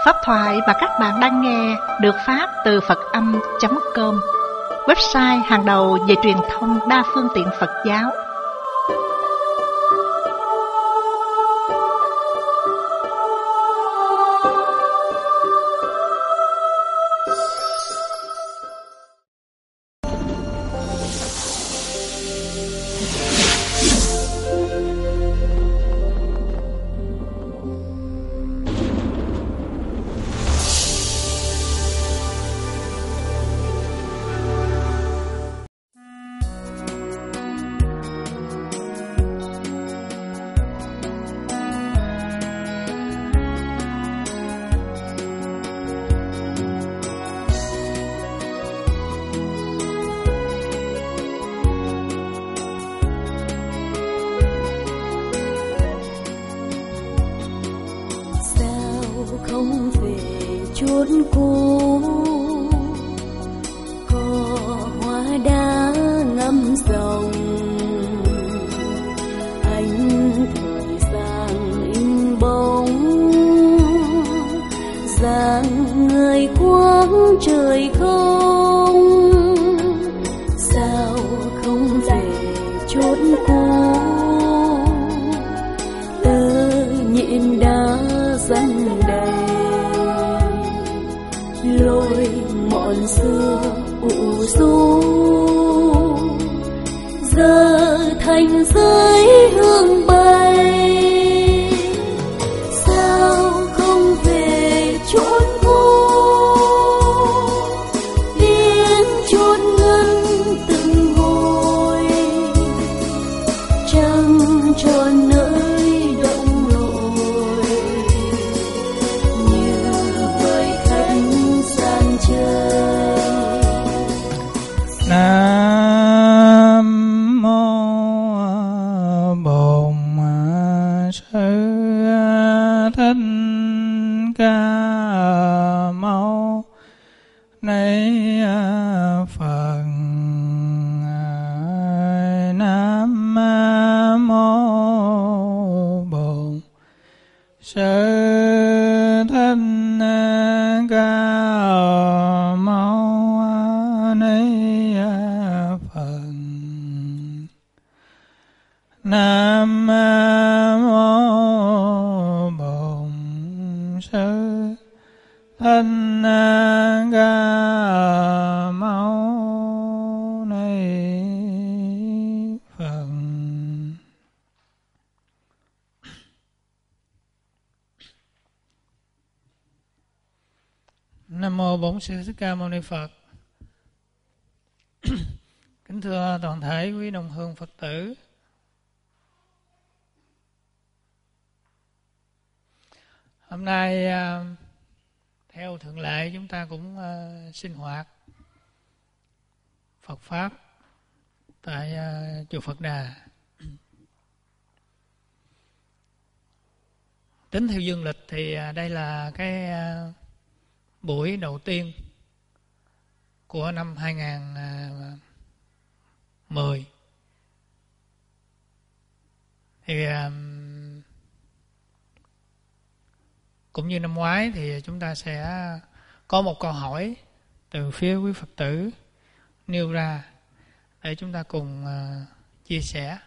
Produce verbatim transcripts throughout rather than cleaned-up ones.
Pháp thoại mà các bạn đang nghe được phát từ Phật Âm chấm com, website hàng đầu về truyền thông đa phương tiện Phật giáo. Không về chốn cũ, cỏ hoa đã ngâm dòng, ánh thời gian in bóng, dáng người quang trời không. Sao không về chốn cũ, tơ nhịn đã dần lối mòn xưa ủ rũ, giờ thành giới hương bay. Sao không về chốn cũ, tiếng chốn ngân từng hồi, trăng tròn nơi động lội, như vời khách sang chơi. Nam mô Bổn Sư Thích Ca Mâu Ni Phật. Nam mô Bổn Sư Thích Ca Mâu Ni Phật. Nam mô Bổn Sư Thích Ca Mâu Ni Phật. Nam mô Bổn Sư Thích Ca Mâu Ni Phật. Kính thưa toàn thể quý đồng hương Phật tử, hôm nay theo thường lệ chúng ta cũng sinh hoạt Phật Pháp tại chùa Phật Đà. Tính theo dương lịch thì đây là cái buổi đầu tiên của năm hai không một không. Thì cũng như năm ngoái thì chúng ta sẽ có một câu hỏi từ phía quý Phật tử nêu ra để chúng ta cùng chia sẻ.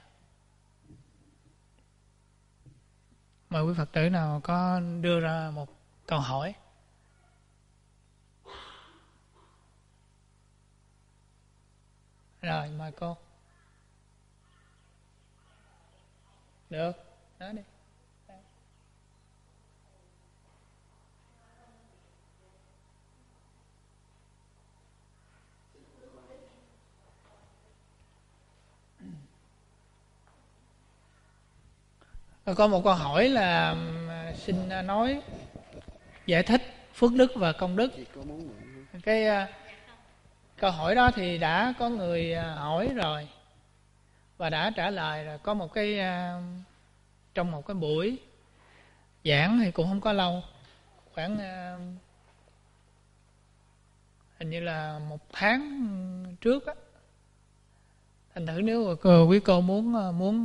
Mời quý Phật tử nào có đưa ra một câu hỏi. Rồi, mời cô. Được, nói đi. Có một câu hỏi là xin nói giải thích phước đức và công đức. Cái câu hỏi đó thì đã có người hỏi rồi và đã trả lời rồi. Có một cái trong một cái buổi giảng thì cũng không có lâu, khoảng hình như là một tháng trước á. Thành thử nếu quý cô muốn muốn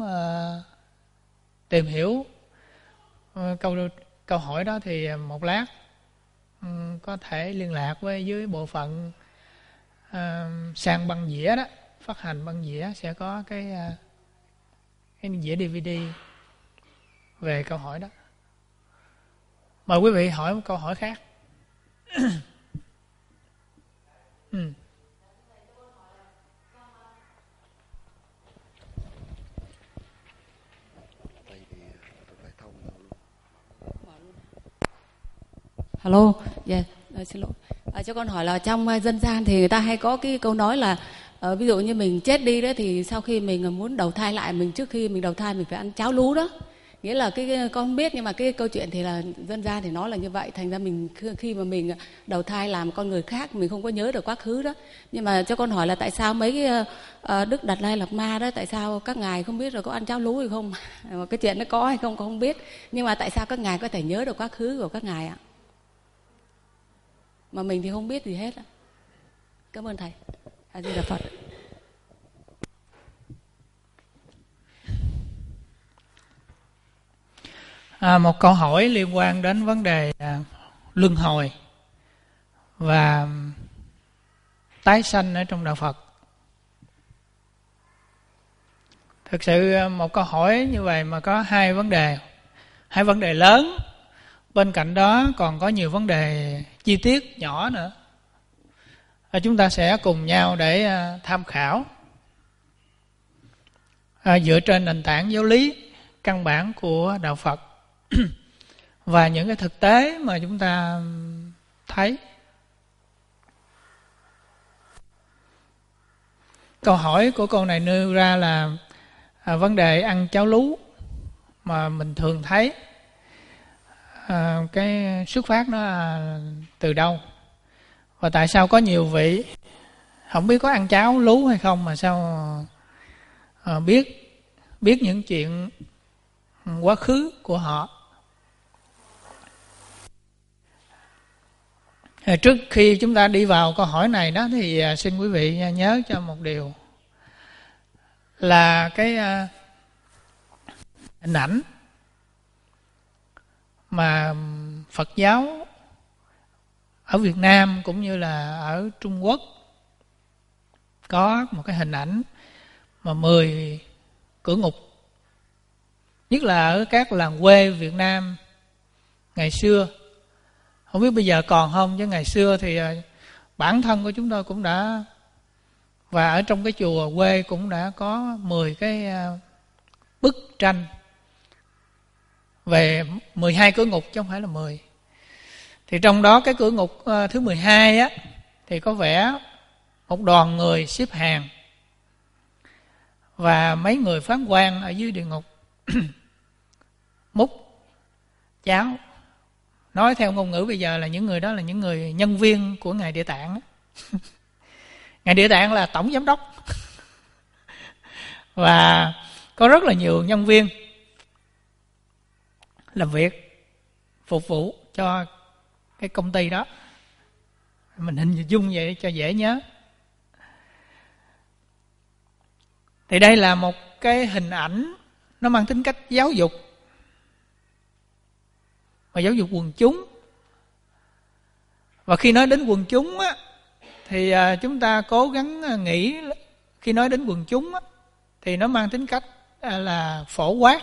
tìm hiểu câu câu hỏi đó thì một lát có thể liên lạc với dưới bộ phận uh, sàn băng đĩa đó, phát hành băng đĩa sẽ có cái uh, cái đĩa đê vê đê về câu hỏi đó. Mời quý vị hỏi một câu hỏi khác. ừ. Alo, dạ, yeah, xin lỗi. À, cho con hỏi là trong uh, dân gian thì người ta hay có cái câu nói là uh, ví dụ như mình chết đi đó thì sau khi mình muốn đầu thai lại, mình trước khi mình đầu thai mình phải ăn cháo lú đó. Nghĩa là cái, cái con không biết, nhưng mà cái câu chuyện thì là dân gian thì nói là như vậy. Thành ra mình khi mà mình đầu thai làm con người khác, mình không có nhớ được quá khứ đó. Nhưng mà cho con hỏi là tại sao mấy cái uh, Đức Đạt Lai Lạt Ma đó, tại sao các ngài không biết rồi có ăn cháo lú hay không? Cái chuyện nó có hay không con không biết. Nhưng mà tại sao các ngài có thể nhớ được quá khứ của các ngài ạ? Mà mình thì không biết gì hết. Cảm ơn thầy. A Di Đà Phật. À, một câu hỏi liên quan đến vấn đề à, luân hồi và tái sanh ở trong đạo Phật. Thực sự một câu hỏi như vậy mà có hai vấn đề, hai vấn đề lớn. Bên cạnh đó còn có nhiều vấn đề chi tiết nhỏ nữa. À, chúng ta sẽ cùng nhau để à, tham khảo à, dựa trên nền tảng giáo lý căn bản của đạo Phật và những cái thực tế mà chúng ta thấy. Câu hỏi của cô này nêu ra là à, vấn đề ăn cháo lú mà mình thường thấy. À, cái xuất phát nó là từ đâu, và tại sao có nhiều vị không biết có ăn cháo lú hay không mà sao à, biết biết những chuyện quá khứ của họ. À, trước khi chúng ta đi vào câu hỏi này đó thì à, xin quý vị nhớ cho một điều là cái à, hình ảnh mà Phật giáo ở Việt Nam cũng như là ở Trung Quốc có một cái hình ảnh mà mười cửa ngục, nhất là ở các làng quê Việt Nam ngày xưa. Không biết bây giờ còn không, chứ ngày xưa thì bản thân của chúng tôi cũng đã, và ở trong cái chùa quê cũng đã có mười cái bức tranh về mười hai cửa ngục chứ không phải là mười. Thì trong đó cái cửa ngục thứ mười hai á thì có vẽ một đoàn người xếp hàng và mấy người phán quan ở dưới địa ngục múc cháo. Nói theo ngôn ngữ bây giờ là những người đó là những người nhân viên của Ngài Địa Tạng. Ngài Địa Tạng là tổng giám đốc và có rất là nhiều nhân viên làm việc phục vụ cho cái công ty đó. Mình hình dung vậy cho dễ nhớ. Thì đây là một cái hình ảnh nó mang tính cách giáo dục và giáo dục quần chúng. Và khi nói đến quần chúng á, thì chúng ta cố gắng nghĩ khi nói đến quần chúng á, thì nó mang tính cách là phổ quát.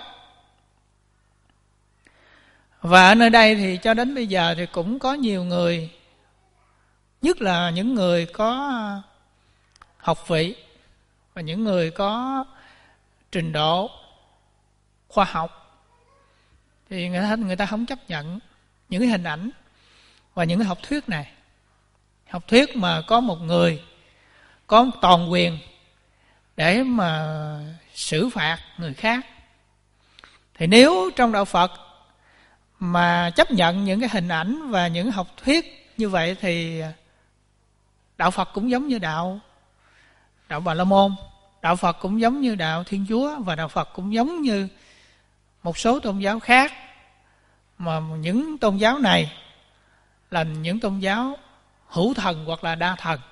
Và ở nơi đây thì cho đến bây giờ thì cũng có nhiều người, nhất là những người có học vị và những người có trình độ khoa học, thì người ta, người ta không chấp nhận những cái hình ảnh và những cái học thuyết này. Học thuyết mà có một người có toàn quyền để mà xử phạt người khác. Thì nếu trong đạo Phật mà chấp nhận những cái hình ảnh và những học thuyết như vậy thì đạo Phật cũng giống như đạo đạo Bà La Môn, đạo Phật cũng giống như đạo Thiên Chúa, và đạo Phật cũng giống như một số tôn giáo khác. Mà những tôn giáo này là những tôn giáo hữu thần hoặc là đa thần.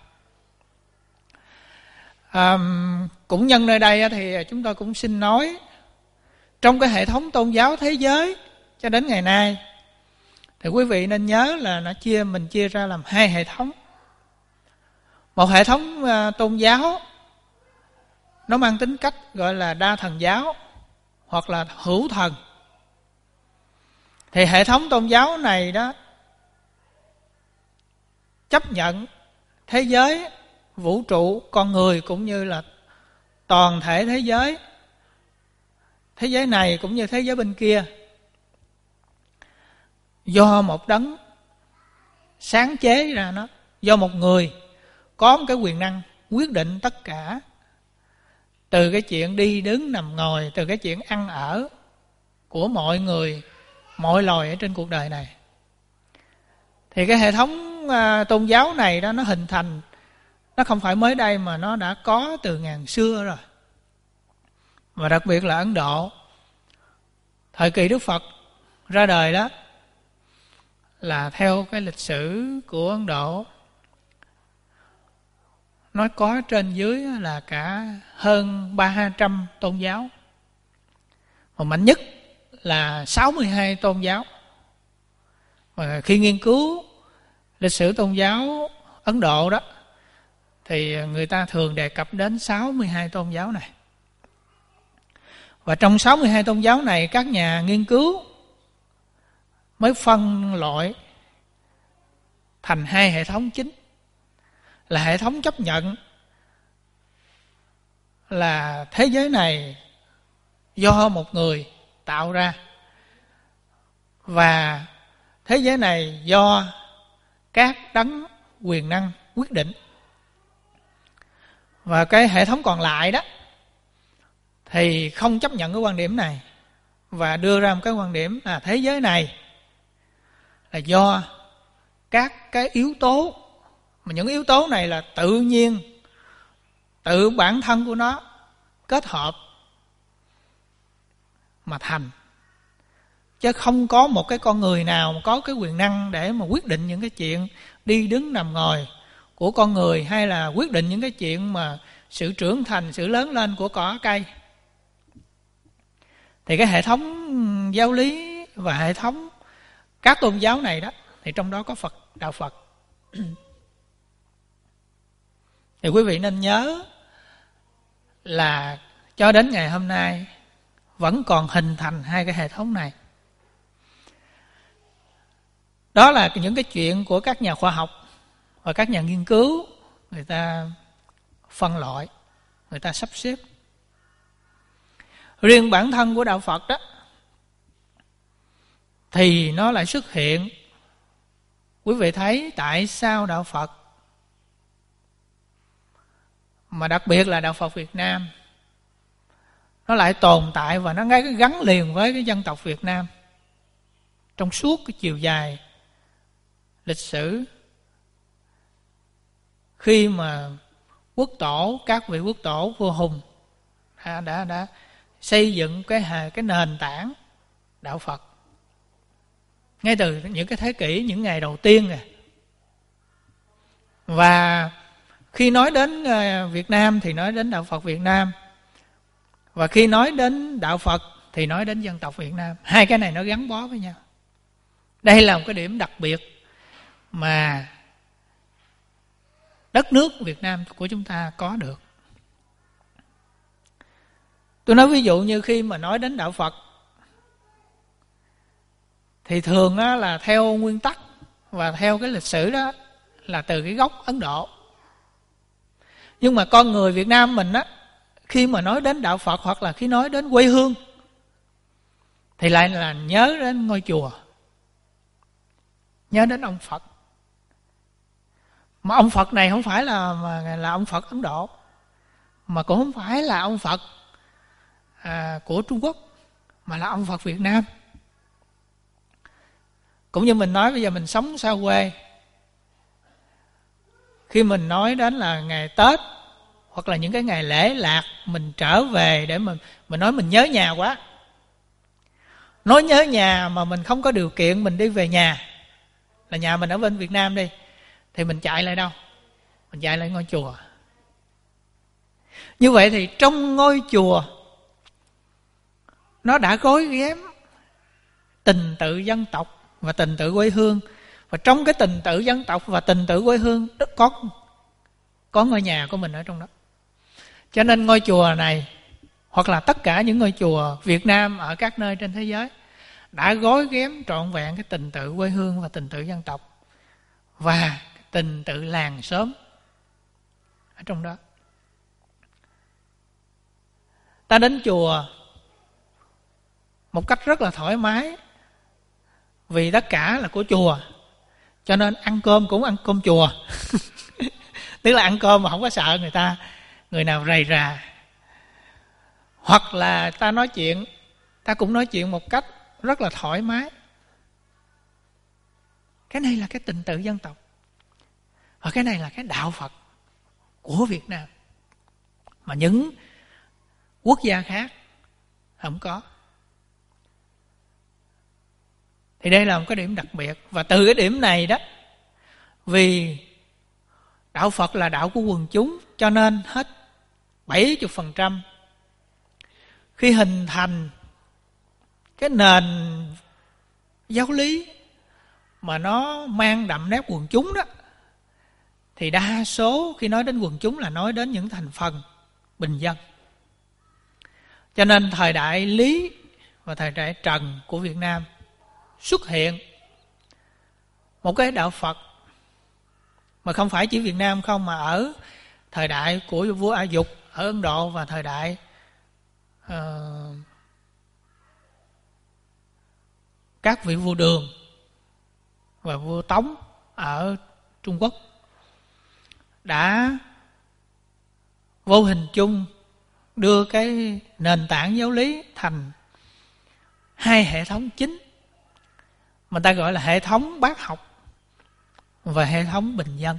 À, cũng nhân nơi đây thì chúng tôi cũng xin nói, trong cái hệ thống tôn giáo thế giới cho đến ngày nay Thì quý vị nên nhớ là nó chia mình chia ra làm hai hệ thống. Một hệ thống uh, tôn giáo nó mang tính cách gọi là đa thần giáo hoặc là hữu thần. Thì hệ thống tôn giáo này đó chấp nhận thế giới, vũ trụ, con người cũng như là toàn thể thế giới, thế giới này cũng như thế giới bên kia, do một đấng sáng chế ra nó, do một người có một cái quyền năng quyết định tất cả, từ cái chuyện đi đứng nằm ngồi, từ cái chuyện ăn ở của mọi người, mọi loài ở trên cuộc đời này. Thì cái hệ thống uh, tôn giáo này đó nó hình thành, nó không phải mới đây mà nó đã có từ ngàn xưa rồi. Và đặc biệt là Ấn Độ, thời kỳ Đức Phật ra đời đó, là theo cái lịch sử của Ấn Độ, nói có trên dưới là cả hơn ba trăm tôn giáo. Mà mạnh nhất là sáu mươi hai tôn giáo. Và khi nghiên cứu lịch sử tôn giáo Ấn Độ đó, thì người ta thường đề cập đến sáu mươi hai tôn giáo này. Và trong sáu mươi hai tôn giáo này, các nhà nghiên cứu mới phân loại thành hai hệ thống chính. Là hệ thống chấp nhận là thế giới này do một người tạo ra, và thế giới này do các đấng quyền năng quyết định. Và cái hệ thống còn lại đó thì không chấp nhận cái quan điểm này, và đưa ra một cái quan điểm là thế giới này là do các cái yếu tố, mà những yếu tố này là tự nhiên, tự bản thân của nó kết hợp mà thành. Chứ không có một cái con người nào mà có cái quyền năng để mà quyết định những cái chuyện đi đứng nằm ngồi của con người, hay là quyết định những cái chuyện mà sự trưởng thành, sự lớn lên của cỏ cây. Thì cái hệ thống giáo lý và hệ thống các tôn giáo này đó, thì trong đó có Phật, đạo Phật. Thì quý vị nên nhớ là cho đến ngày hôm nay vẫn còn hình thành hai cái hệ thống này. Đó là những cái chuyện của các nhà khoa học và các nhà nghiên cứu, người ta phân loại, người ta sắp xếp. Riêng bản thân của đạo Phật đó thì nó lại xuất hiện. Quý vị thấy tại sao đạo Phật, mà đặc biệt là đạo Phật Việt Nam, nó lại tồn tại và nó gắn liền với cái dân tộc Việt Nam trong suốt cái chiều dài lịch sử. Khi mà quốc tổ, các vị quốc tổ vua Hùng đã, đã, đã xây dựng cái, cái nền tảng đạo Phật ngay từ những cái thế kỷ, những ngày đầu tiên này. Và khi nói đến Việt Nam thì nói đến đạo Phật Việt Nam, và khi nói đến đạo Phật thì nói đến dân tộc Việt Nam. Hai cái này nó gắn bó với nhau. Đây là một cái điểm đặc biệt mà đất nước Việt Nam của chúng ta có được. Tôi nói ví dụ như khi mà nói đến đạo Phật thì thường á, là theo nguyên tắc và theo cái lịch sử đó là từ cái gốc Ấn Độ. Nhưng mà con người Việt Nam mình á, khi mà nói đến đạo Phật hoặc là khi nói đến quê hương thì lại là nhớ đến ngôi chùa, nhớ đến ông Phật. Mà ông Phật này không phải là là ông Phật Ấn Độ, mà cũng không phải là ông Phật à, của Trung Quốc, mà là ông Phật Việt Nam. Cũng như mình nói bây giờ mình sống xa quê, khi mình nói đến là ngày Tết hoặc là những cái ngày lễ lạc, mình trở về để mình, mình nói mình nhớ nhà quá. Nói nhớ nhà mà mình không có điều kiện mình đi về nhà, là nhà mình ở bên Việt Nam đi, thì mình chạy lại đâu? Mình chạy lại ngôi chùa. Như vậy thì trong ngôi chùa nó đã gối ghém tình tự dân tộc và tình tự quê hương. Và trong cái tình tự dân tộc và tình tự quê hương có có ngôi nhà của mình ở trong đó. Cho nên ngôi chùa này, hoặc là tất cả những ngôi chùa Việt Nam ở các nơi trên thế giới, đã gói ghém trọn vẹn cái tình tự quê hương và tình tự dân tộc và tình tự làng xóm ở trong đó. Ta đến chùa một cách rất là thoải mái, vì tất cả là của chùa, cho nên ăn cơm cũng ăn cơm chùa. Tức là ăn cơm mà không có sợ người ta, người nào rầy rà. Hoặc là ta nói chuyện, ta cũng nói chuyện một cách rất là thoải mái. Cái này là cái tình tự dân tộc. Và cái này là cái đạo Phật của Việt Nam, mà những quốc gia khác không có. Thì đây là một cái điểm đặc biệt. Và từ cái điểm này đó, vì đạo Phật là đạo của quần chúng, cho nên hết bảy mươi phần trăm khi hình thành cái nền giáo lý mà nó mang đậm nét quần chúng đó, thì đa số khi nói đến quần chúng là nói đến những thành phần bình dân. Cho nên thời đại Lý và thời đại Trần của Việt Nam xuất hiện một cái đạo Phật mà không phải chỉ Việt Nam không, mà ở thời đại của vua A Dục ở Ấn Độ và thời đại uh, các vị vua Đường và vua Tống ở Trung Quốc, đã vô hình chung đưa cái nền tảng giáo lý thành hai hệ thống chính mà ta gọi là hệ thống bác học và hệ thống bình dân.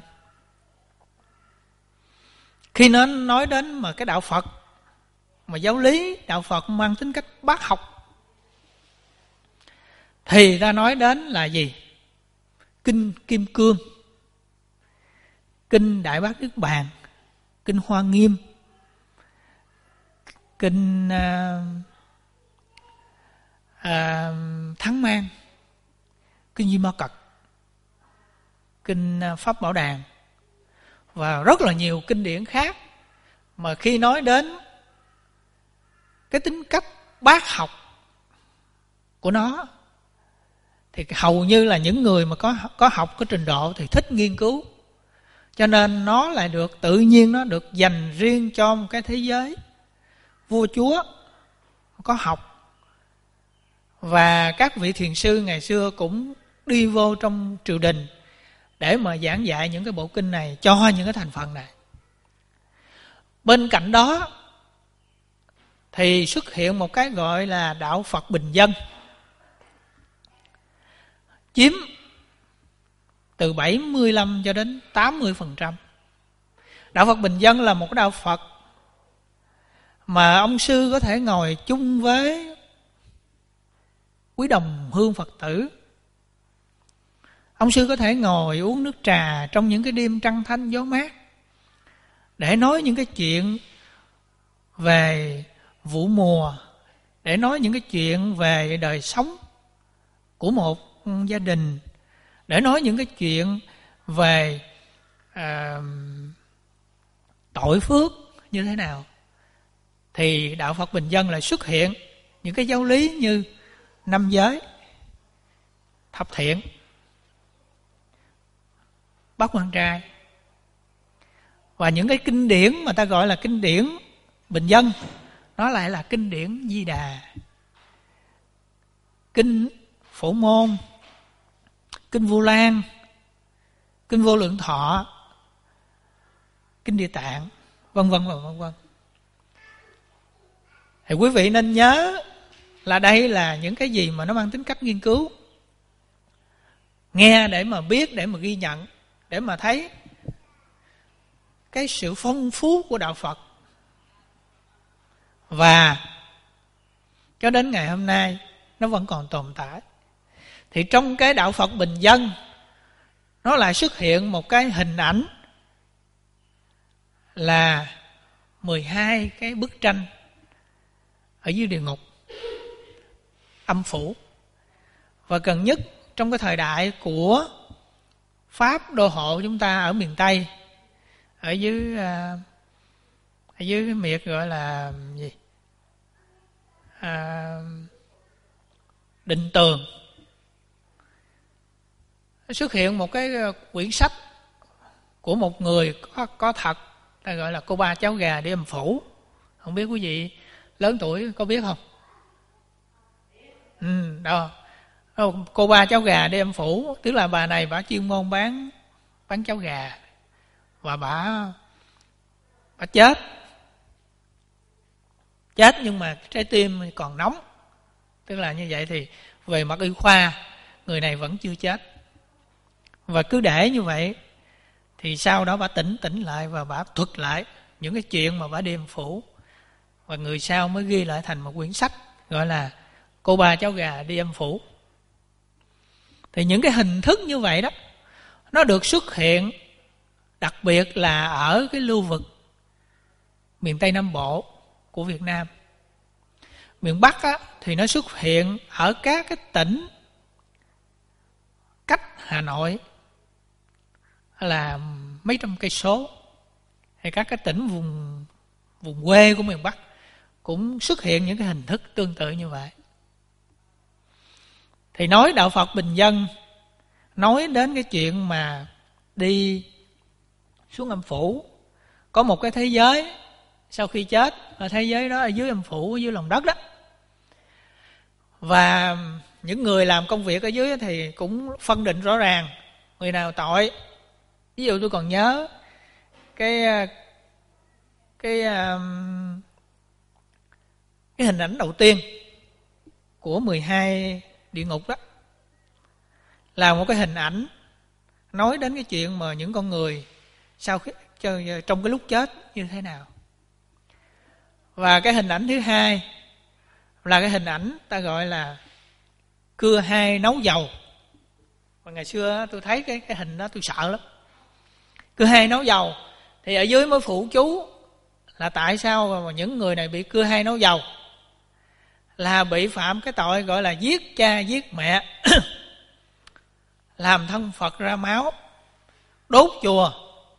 Khi nó nói đến mà cái đạo Phật, mà giáo lý đạo Phật mang tính cách bác học, thì ta nói đến là gì? Kinh Kim Cương, Kinh Đại Bát Niết Bàn, Kinh Hoa Nghiêm, Kinh uh, uh, Thắng Mang, Kinh Di Ma Cật, Kinh Pháp Bảo Đàn và rất là nhiều kinh điển khác. Mà khi nói đến cái tính cách bác học của nó, thì hầu như là những người mà có có học, có trình độ thì thích nghiên cứu. Cho nên nó lại được tự nhiên, nó được dành riêng cho một cái thế giới vua chúa có học. Và các vị thiền sư ngày xưa cũng đi vô trong triều đình để mà giảng dạy những cái bộ kinh này cho những cái thành phần này. Bên cạnh đó thì xuất hiện một cái gọi là đạo Phật bình dân, chiếm từ bảy mươi lăm cho đến tám mươi phần trăm. Đạo Phật bình dân là một cái đạo Phật mà ông sư có thể ngồi chung với quý đồng hương Phật tử. Ông sư có thể ngồi uống nước trà trong những cái đêm trăng thanh gió mát để nói những cái chuyện về vụ mùa, để nói những cái chuyện về đời sống của một gia đình, để nói những cái chuyện về à, tội phước như thế nào. Thì đạo Phật bình dân lại xuất hiện những cái giáo lý như năm giới, thập thiện, bát quan trai, và những cái kinh điển mà ta gọi là kinh điển bình dân, nó lại là kinh điển Di Đà, kinh Phổ Môn, kinh Vu Lan, kinh Vô Lượng Thọ, kinh Địa Tạng, vân vân và vân vân. Thì quý vị nên nhớ là đây là những cái gì mà nó mang tính cách nghiên cứu. Nghe để mà biết, để mà ghi nhận, để mà thấy cái sự phong phú của đạo Phật. Và cho đến ngày hôm nay nó vẫn còn tồn tại. Thì trong cái đạo Phật bình dân, nó lại xuất hiện một cái hình ảnh là mười hai cái bức tranh ở dưới địa ngục, âm phủ. Và gần nhất trong cái thời đại của Pháp đô hộ chúng ta ở miền Tây, ở dưới ở dưới cái miệt gọi là gì à, Định Tường, xuất hiện một cái quyển sách của một người có, có thật, ta gọi là Cô Ba Cháu Gà Đi Âm Phủ. Không biết quý vị lớn tuổi có biết không? Ừ, đó. Cô Ba Cháu Gà Đi Âm Phủ, tức là bà này bà chuyên môn bán bán cháo gà, và bà bà chết chết nhưng mà trái tim còn nóng, tức là như vậy. Thì về mặt y khoa người này vẫn chưa chết, và cứ để như vậy. Thì sau đó bà tỉnh tỉnh lại và bà thuật lại những cái chuyện mà bà đi âm phủ, và người sau mới ghi lại thành một quyển sách gọi là Cô Ba Cháu Gà Đi Âm Phủ. Thì những cái hình thức như vậy đó, nó được xuất hiện đặc biệt là ở cái lưu vực miền Tây Nam Bộ của Việt Nam. Miền Bắc á, thì nó xuất hiện ở các cái tỉnh cách Hà Nội là mấy trăm cây số, hay các cái tỉnh vùng vùng quê của miền Bắc cũng xuất hiện những cái hình thức tương tự như vậy. Thì nói đạo Phật bình dân, nói đến cái chuyện mà đi xuống âm phủ, có một cái thế giới sau khi chết, ở thế giới đó ở dưới âm phủ, ở dưới lòng đất đó. Và những người làm công việc ở dưới thì cũng phân định rõ ràng người nào tội. Ví dụ tôi còn nhớ cái cái cái hình ảnh đầu tiên của mười hai địa ngục đó, là một cái hình ảnh nói đến cái chuyện mà những con người sau khi trong cái lúc chết như thế nào. Và cái hình ảnh thứ hai là cái hình ảnh ta gọi là cưa hai nấu dầu. Và ngày xưa tôi thấy cái cái hình đó tôi sợ lắm. Cưa hai nấu dầu thì ở dưới mới phụ chú là tại sao mà những người này bị cưa hai nấu dầu, là bị phạm cái tội gọi là giết cha giết mẹ, làm thân Phật ra máu, đốt chùa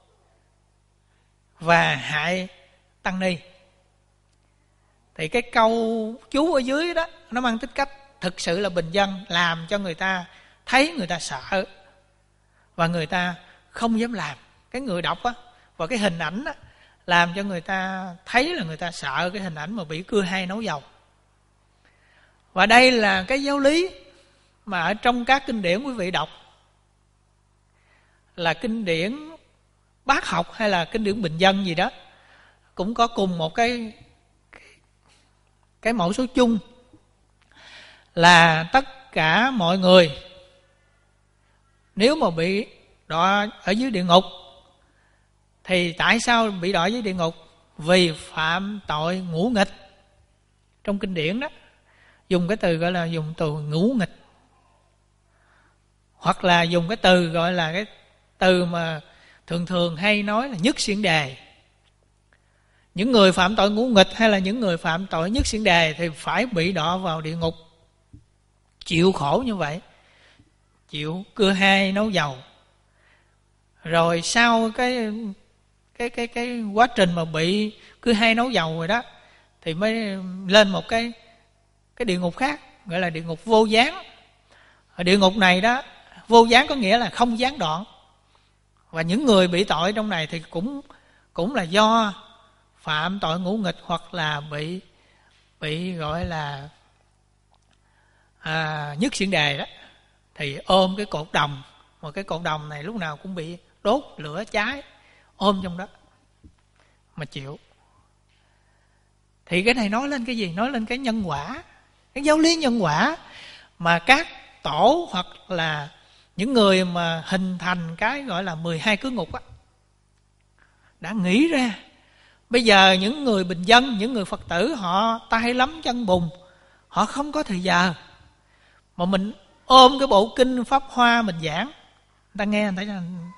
và hại tăng ni. Thì cái câu chú ở dưới đó nó mang tính cách thực sự là bình dân, làm cho người ta thấy người ta sợ và người ta không dám làm. Cái người đọc á, và cái hình ảnh á, làm cho người ta thấy là người ta sợ cái hình ảnh mà bị cưa hai nấu dầu. Và đây là cái giáo lý mà ở trong các kinh điển quý vị đọc, là kinh điển bác học hay là kinh điển bình dân gì đó, cũng có cùng một cái cái mẫu số chung, là tất cả mọi người nếu mà bị đọa ở dưới địa ngục, thì tại sao bị đọa dưới địa ngục? Vì phạm tội ngũ nghịch. Trong kinh điển đó dùng cái từ gọi là dùng từ ngũ nghịch, hoặc là dùng cái từ gọi là cái từ mà thường thường hay nói là nhất xiển đề. Những người phạm tội ngũ nghịch hay là những người phạm tội nhất xiển đề thì phải bị đọa vào địa ngục, chịu khổ như vậy, chịu cưa hai nấu dầu. Rồi sau cái cái cái cái quá trình mà bị cưa hai nấu dầu rồi đó, thì mới lên một cái cái địa ngục khác, gọi là địa ngục vô gián. Ở địa ngục này đó, vô gián có nghĩa là không gián đoạn. Và những người bị tội trong này thì cũng cũng là do phạm tội ngũ nghịch, hoặc là bị bị gọi là à, nhất xiển đề đó, thì ôm cái cột đồng, mà cái cột đồng này lúc nào cũng bị đốt lửa cháy, ôm trong đó mà chịu. Thì cái này nói lên cái gì? Nói lên cái nhân quả, cái giáo lý nhân quả mà các tổ hoặc là những người mà hình thành cái gọi là mười hai cưỡng ngục á, đã nghĩ ra. Bây giờ những người bình dân, những người Phật tử, họ tay lắm chân bùn, họ không có thời giờ, mà mình ôm cái bộ kinh Pháp Hoa mình giảng, người ta nghe người ta,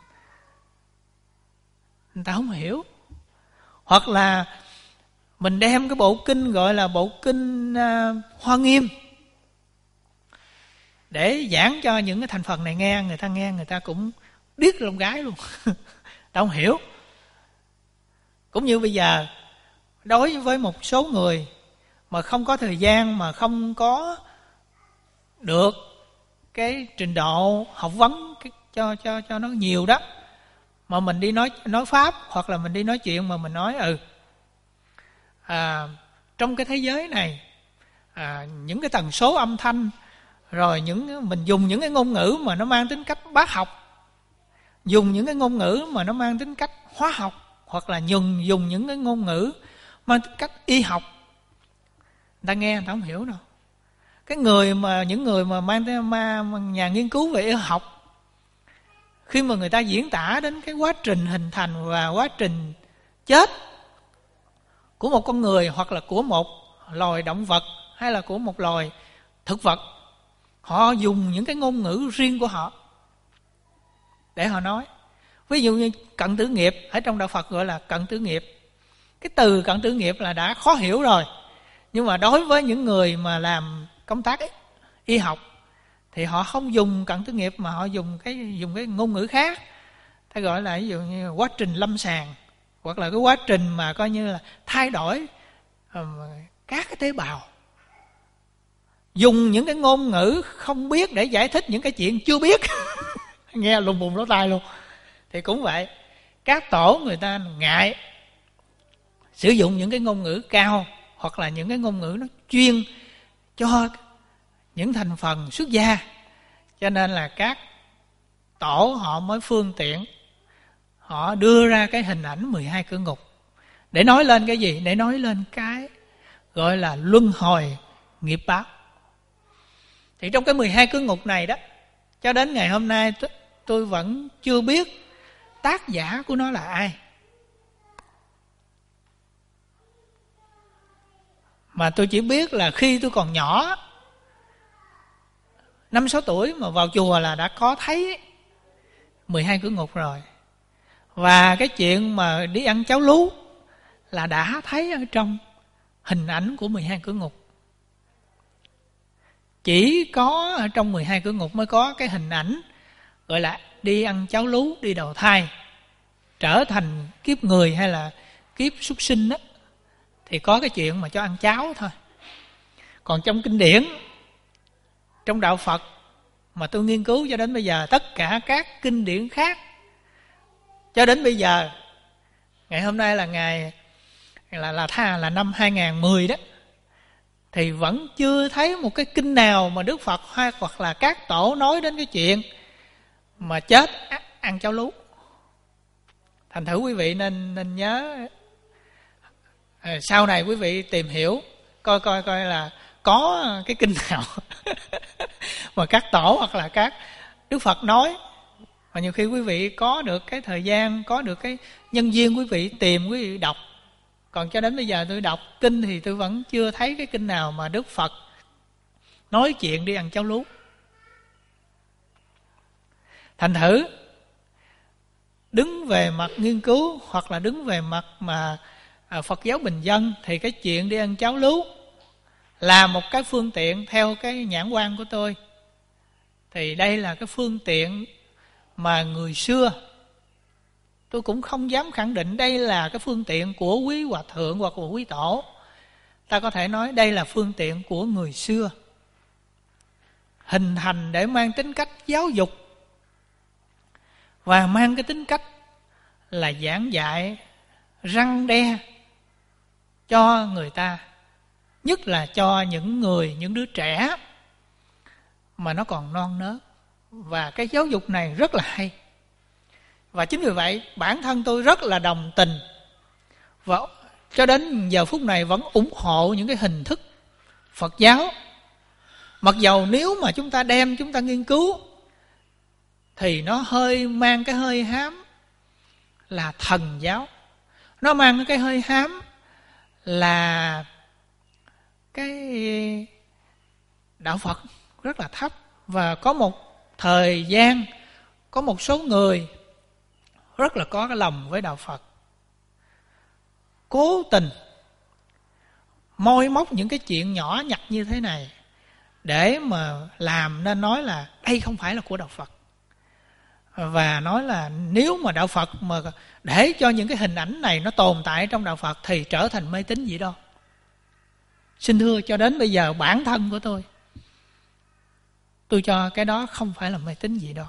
người ta không hiểu. Hoặc là mình đem cái bộ kinh gọi là bộ kinh uh, Hoa Nghiêm để giảng cho những cái thành phần này nghe, người ta nghe người ta cũng điếc lông gái luôn. Ta không hiểu. Cũng như bây giờ đối với một số người mà không có thời gian, mà không có được cái trình độ học vấn cái, cho cho cho nó nhiều đó, mà mình đi nói nói pháp hoặc là mình đi nói chuyện mà mình nói ừ à, trong cái thế giới này à, những cái tần số âm thanh, rồi những mình dùng những cái ngôn ngữ mà nó mang tính cách bác học, dùng những cái ngôn ngữ mà nó mang tính cách hóa học, hoặc là dùng dùng những cái ngôn ngữ mang tính cách y học, người ta nghe người ta không hiểu đâu. Cái người mà những người mà mang tới ma nhà nghiên cứu về y học, khi mà người ta diễn tả đến cái quá trình hình thành và quá trình chết của một con người, hoặc là của một loài động vật, hay là của một loài thực vật, họ dùng những cái ngôn ngữ riêng của họ để họ nói. Ví dụ như cận tử nghiệp, ở trong đạo Phật gọi là cận tử nghiệp. Cái từ cận tử nghiệp là đã khó hiểu rồi, nhưng mà đối với những người mà làm công tác y học thì họ không dùng cận tử nghiệp, mà họ dùng cái dùng cái ngôn ngữ khác. Ta gọi là ví dụ như quá trình lâm sàng, hoặc là cái quá trình mà coi như là thay đổi um, các cái tế bào. Dùng những cái ngôn ngữ không biết để giải thích những cái chuyện chưa biết. Nghe lùng bùng lỗ tai luôn. Thì cũng vậy, các tổ người ta ngại sử dụng những cái ngôn ngữ cao, hoặc là những cái ngôn ngữ nó chuyên cho những thành phần xuất gia, cho nên là các tổ họ mới phương tiện họ đưa ra cái hình ảnh mười hai cửa ngục để nói lên cái gì? Để nói lên cái gọi là luân hồi nghiệp báo. Thì trong cái mười hai cửa ngục này đó, cho đến ngày hôm nay tôi vẫn chưa biết tác giả của nó là ai. Mà tôi chỉ biết là khi tôi còn nhỏ, năm sáu tuổi mà vào chùa là đã có thấy mười hai cửa ngục rồi. Và cái chuyện mà đi ăn cháo lú là đã thấy ở trong hình ảnh của mười hai cửa ngục. Chỉ có ở trong mười hai cửa ngục mới có cái hình ảnh gọi là đi ăn cháo lú, đi đầu thai, trở thành kiếp người hay là kiếp súc sinh đó, thì có cái chuyện mà cho ăn cháo thôi. Còn trong kinh điển, trong đạo Phật mà tôi nghiên cứu cho đến bây giờ, tất cả các kinh điển khác cho đến bây giờ, ngày hôm nay là ngày là là tha là năm hai không một không đó, thì vẫn chưa thấy một cái kinh nào mà Đức Phật hay hoặc là các tổ nói đến cái chuyện mà chết ăn cháo lú. Thành thử quý vị nên nên nhớ, à, sau này quý vị tìm hiểu coi coi coi là có cái kinh nào mà các tổ hoặc là các Đức Phật nói. Và nhiều khi quý vị có được cái thời gian, có được cái nhân duyên, quý vị tìm, quý vị đọc. Còn cho đến bây giờ tôi đọc kinh thì tôi vẫn chưa thấy cái kinh nào mà Đức Phật nói chuyện đi ăn cháo lú. Thành thử đứng về mặt nghiên cứu hoặc là đứng về mặt mà à, Phật giáo bình dân, thì cái chuyện đi ăn cháo lú là một cái phương tiện theo cái nhãn quan của tôi. Thì đây là cái phương tiện mà người xưa, tôi cũng không dám khẳng định đây là cái phương tiện của quý hòa thượng hoặc của quý tổ. Ta có thể nói đây là phương tiện của người xưa, hình thành để mang tính cách giáo dục và mang cái tính cách là giảng dạy, răn đe cho người ta, nhất là cho những người, những đứa trẻ mà nó còn non nớt. Và cái giáo dục này rất là hay. Và chính vì vậy bản thân tôi rất là đồng tình, và cho đến giờ phút này vẫn ủng hộ những cái hình thức Phật giáo. Mặc dầu nếu mà chúng ta đem, chúng ta nghiên cứu thì nó hơi mang cái hơi hám là thần giáo, nó mang cái hơi hám là cái đạo Phật rất là thấp. Và có một thời gian, có một số người rất là có cái lòng với đạo Phật, cố tình moi móc những cái chuyện nhỏ nhặt như thế này để mà làm nên nói là đây không phải là của đạo Phật. Và nói là nếu mà đạo Phật mà để cho những cái hình ảnh này nó tồn tại trong đạo Phật thì trở thành mê tín gì đâu. Xin thưa, cho đến bây giờ bản thân của tôi, tôi cho cái đó không phải là mê tín gì đâu.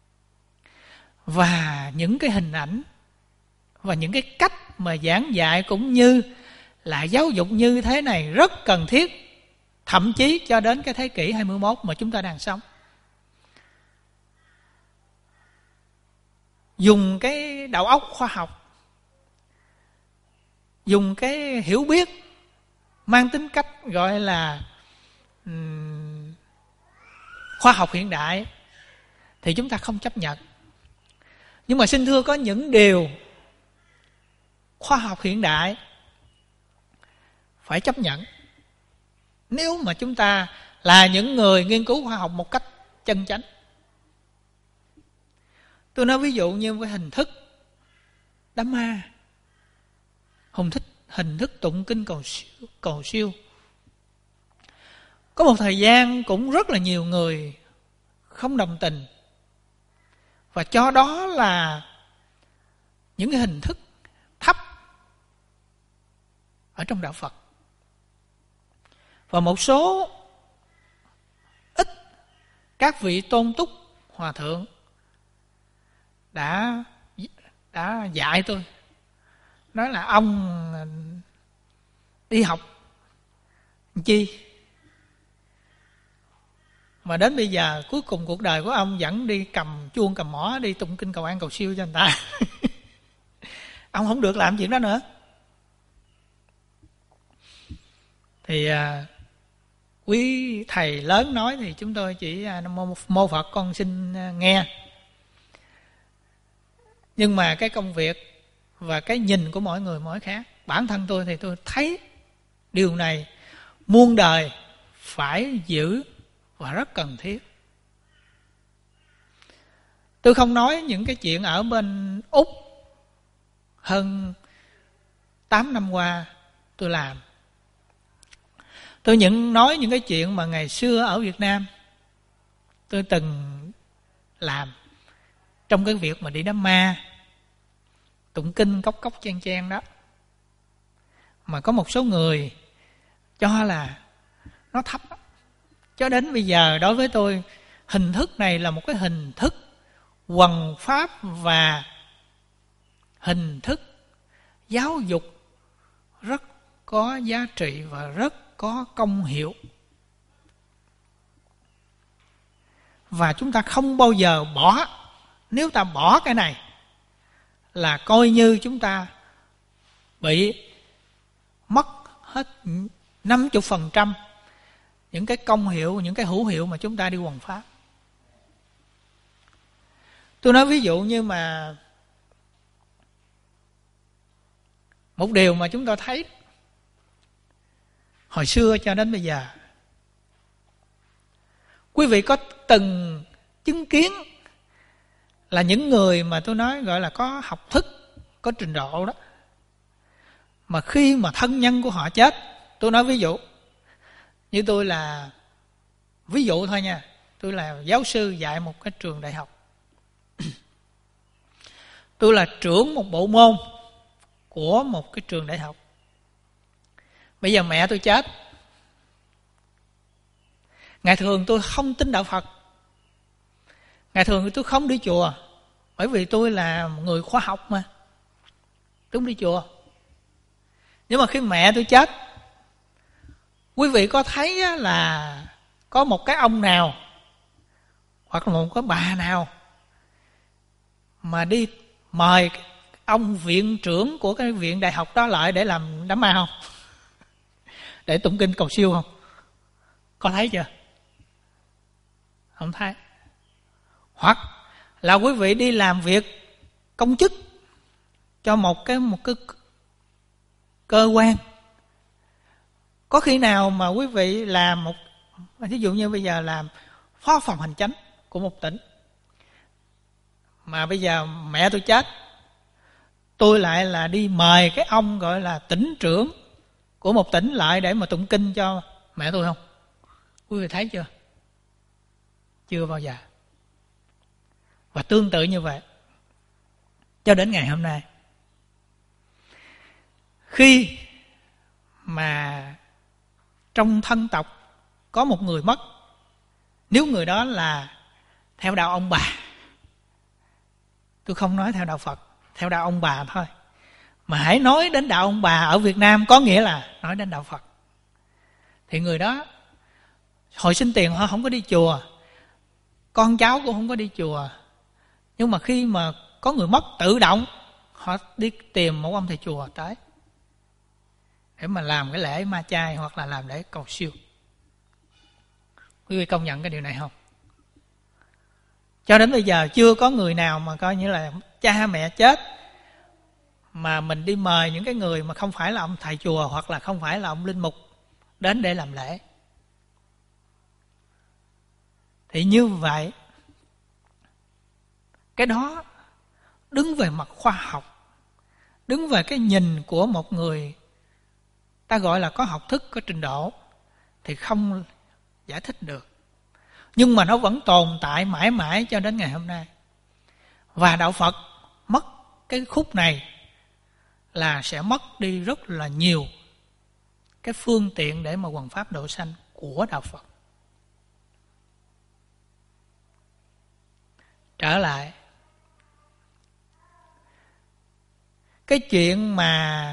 Và những cái hình ảnh và những cái cách mà giảng dạy cũng như là giáo dục như thế này rất cần thiết, thậm chí cho đến cái thế kỷ hai mươi mốt mà chúng ta đang sống. Dùng cái đầu óc khoa học, dùng cái hiểu biết mang tính cách gọi là um, khoa học hiện đại thì chúng ta không chấp nhận. Nhưng mà xin thưa, có những điều khoa học hiện đại phải chấp nhận nếu mà chúng ta là những người nghiên cứu khoa học một cách chân chánh. Tôi nói ví dụ như cái hình thức đám ma, hình thức, hình thức tụng kinh cầu siêu, cầu siêu. Có một thời gian cũng rất là nhiều người không đồng tình và cho đó là những cái hình thức thấp ở trong đạo Phật. Và một số ít các vị tôn túc hòa thượng đã đã dạy tôi, nói là ông đi học chi mà đến bây giờ cuối cùng cuộc đời của ông vẫn đi cầm chuông cầm mõ đi tụng kinh cầu an cầu siêu cho người ta. Ông không được làm chuyện đó nữa. Thì à, quý thầy lớn nói thì chúng tôi chỉ à, mô, mô Phật con xin à, nghe. Nhưng mà cái công việc và cái nhìn của mỗi người mỗi khác. Bản thân tôi thì tôi thấy điều này muôn đời phải giữ và rất cần thiết. Tôi không nói những cái chuyện ở bên Úc hơn tám năm qua tôi làm. Tôi những nói những cái chuyện mà ngày xưa ở Việt Nam tôi từng làm trong cái việc mà đi đám ma, tụng kinh cốc cốc chen chen đó. Mà có một số người cho là nó thấp. Cho đến bây giờ đối với tôi, hình thức này là một cái hình thức hoằng pháp và hình thức giáo dục rất có giá trị và rất có công hiệu. Và chúng ta không bao giờ bỏ. Nếu ta bỏ cái này là coi như chúng ta bị mất hết năm mươi phần trăm những cái công hiệu, những cái hữu hiệu mà chúng ta đi hoằng pháp. Tôi nói ví dụ như mà một điều mà chúng ta thấy hồi xưa cho đến bây giờ, quý vị có từng chứng kiến là những người mà tôi nói gọi là có học thức, có trình độ đó, mà khi mà thân nhân của họ chết, tôi nói ví dụ như tôi là ví dụ thôi nha, tôi là giáo sư dạy một cái trường đại học, tôi là trưởng một bộ môn của một cái trường đại học. Bây giờ mẹ tôi chết, ngày thường tôi không tin đạo Phật, ngày thường tôi không đi chùa, bởi vì tôi là người khoa học mà, tôi không đi chùa. Nhưng mà khi mẹ tôi chết, quý vị có thấy là có một cái ông nào hoặc là một cái bà nào mà đi mời ông viện trưởng của cái viện đại học đó lại để làm đám ma không? Để tụng kinh cầu siêu không? Có thấy chưa? Không thấy. Hoặc là quý vị đi làm việc công chức cho một cái một cái cơ quan, có khi nào mà quý vị làm một, ví dụ như bây giờ làm phó phòng hành chánh của một tỉnh, mà bây giờ mẹ tôi chết, tôi lại là đi mời cái ông gọi là tỉnh trưởng của một tỉnh lại để mà tụng kinh cho mẹ tôi không? Quý vị thấy chưa? Chưa bao giờ. Và tương tự như vậy cho đến ngày hôm nay, khi mà trong thân tộc có một người mất, nếu người đó là theo đạo ông bà, tôi không nói theo đạo Phật, theo đạo ông bà thôi, mà hãy nói đến đạo ông bà ở Việt Nam có nghĩa là nói đến đạo Phật, thì người đó hồi sinh tiền họ không có đi chùa, con cháu cũng không có đi chùa, nhưng mà khi mà có người mất, tự động họ đi tìm một ông thầy chùa tới để mà làm cái lễ ma chay hoặc là làm lễ cầu siêu. Quý vị công nhận cái điều này không? Cho đến bây giờ chưa có người nào mà coi như là cha mẹ chết mà mình đi mời những cái người mà không phải là ông thầy chùa hoặc là không phải là ông linh mục đến để làm lễ. Thì như vậy, cái đó đứng về mặt khoa học, đứng về cái nhìn của một người ta gọi là có học thức, có trình độ, thì không giải thích được. Nhưng mà nó vẫn tồn tại mãi mãi cho đến ngày hôm nay. Và đạo Phật mất cái khúc này là sẽ mất đi rất là nhiều cái phương tiện để mà hoằng pháp độ sanh của đạo Phật. Trở lại cái chuyện mà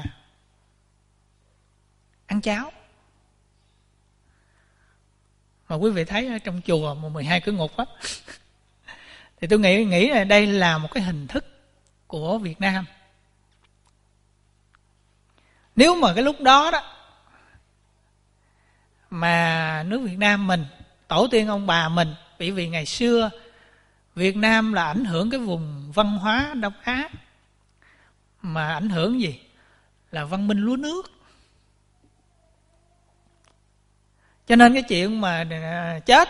ăn cháo, mà quý vị thấy ở trong chùa mà mười hai cửa ngục á, thì tôi nghĩ nghĩ là đây là một cái hình thức của Việt Nam. Nếu mà cái lúc đó đó mà nước Việt Nam mình, tổ tiên ông bà mình, bởi vì ngày xưa Việt Nam là ảnh hưởng cái vùng văn hóa Đông Á, mà ảnh hưởng gì? Là văn minh lúa nước. Cho nên cái chuyện mà chết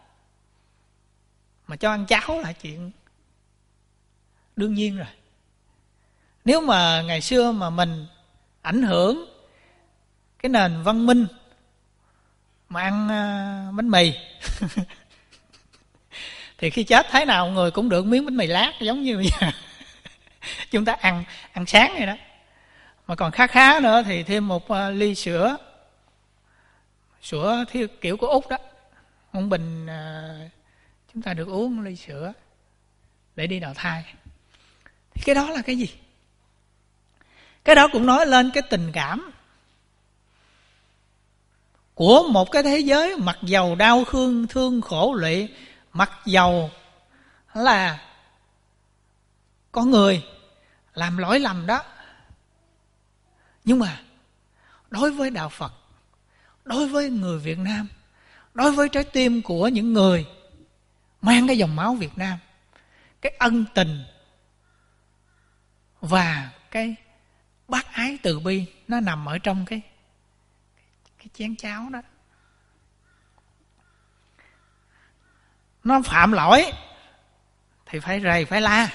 mà cho ăn cháo là chuyện đương nhiên rồi. Nếu mà ngày xưa mà mình ảnh hưởng cái nền văn minh mà ăn bánh mì thì khi chết thế nào người cũng được miếng bánh mì lát, giống như bây giờ chúng ta ăn ăn sáng vậy đó. Mà còn khá khá nữa thì thêm một ly sữa, sữa theo kiểu của Úc đó, một bình chúng ta được uống ly sữa để đi đào thai. Thì cái đó là cái gì? Cái đó cũng nói lên cái tình cảm của một cái thế giới mặc dầu đau thương, thương khổ lụy, mặc dầu là có người làm lỗi lầm đó. Nhưng mà đối với đạo Phật, đối với người Việt Nam, đối với trái tim của những người mang cái dòng máu Việt Nam, cái ân tình và cái bác ái từ bi nó nằm ở trong cái cái chén cháo đó. Nó phạm lỗi thì phải rầy, phải la.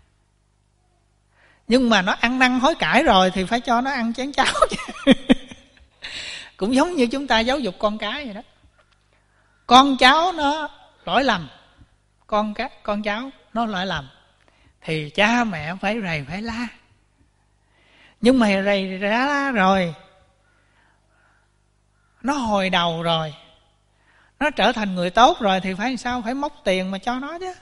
Nhưng mà nó ăn năn hối cải rồi thì phải cho nó ăn chén cháo. Cũng giống như chúng ta giáo dục con cái vậy đó. Con cháu nó lỗi lầm, con cái con cháu nó lỗi lầm thì cha mẹ phải rầy, phải la. Nhưng mà rầy ra rồi, nó hồi đầu rồi, nó trở thành người tốt rồi thì phải sao? Phải móc tiền mà cho nó chứ.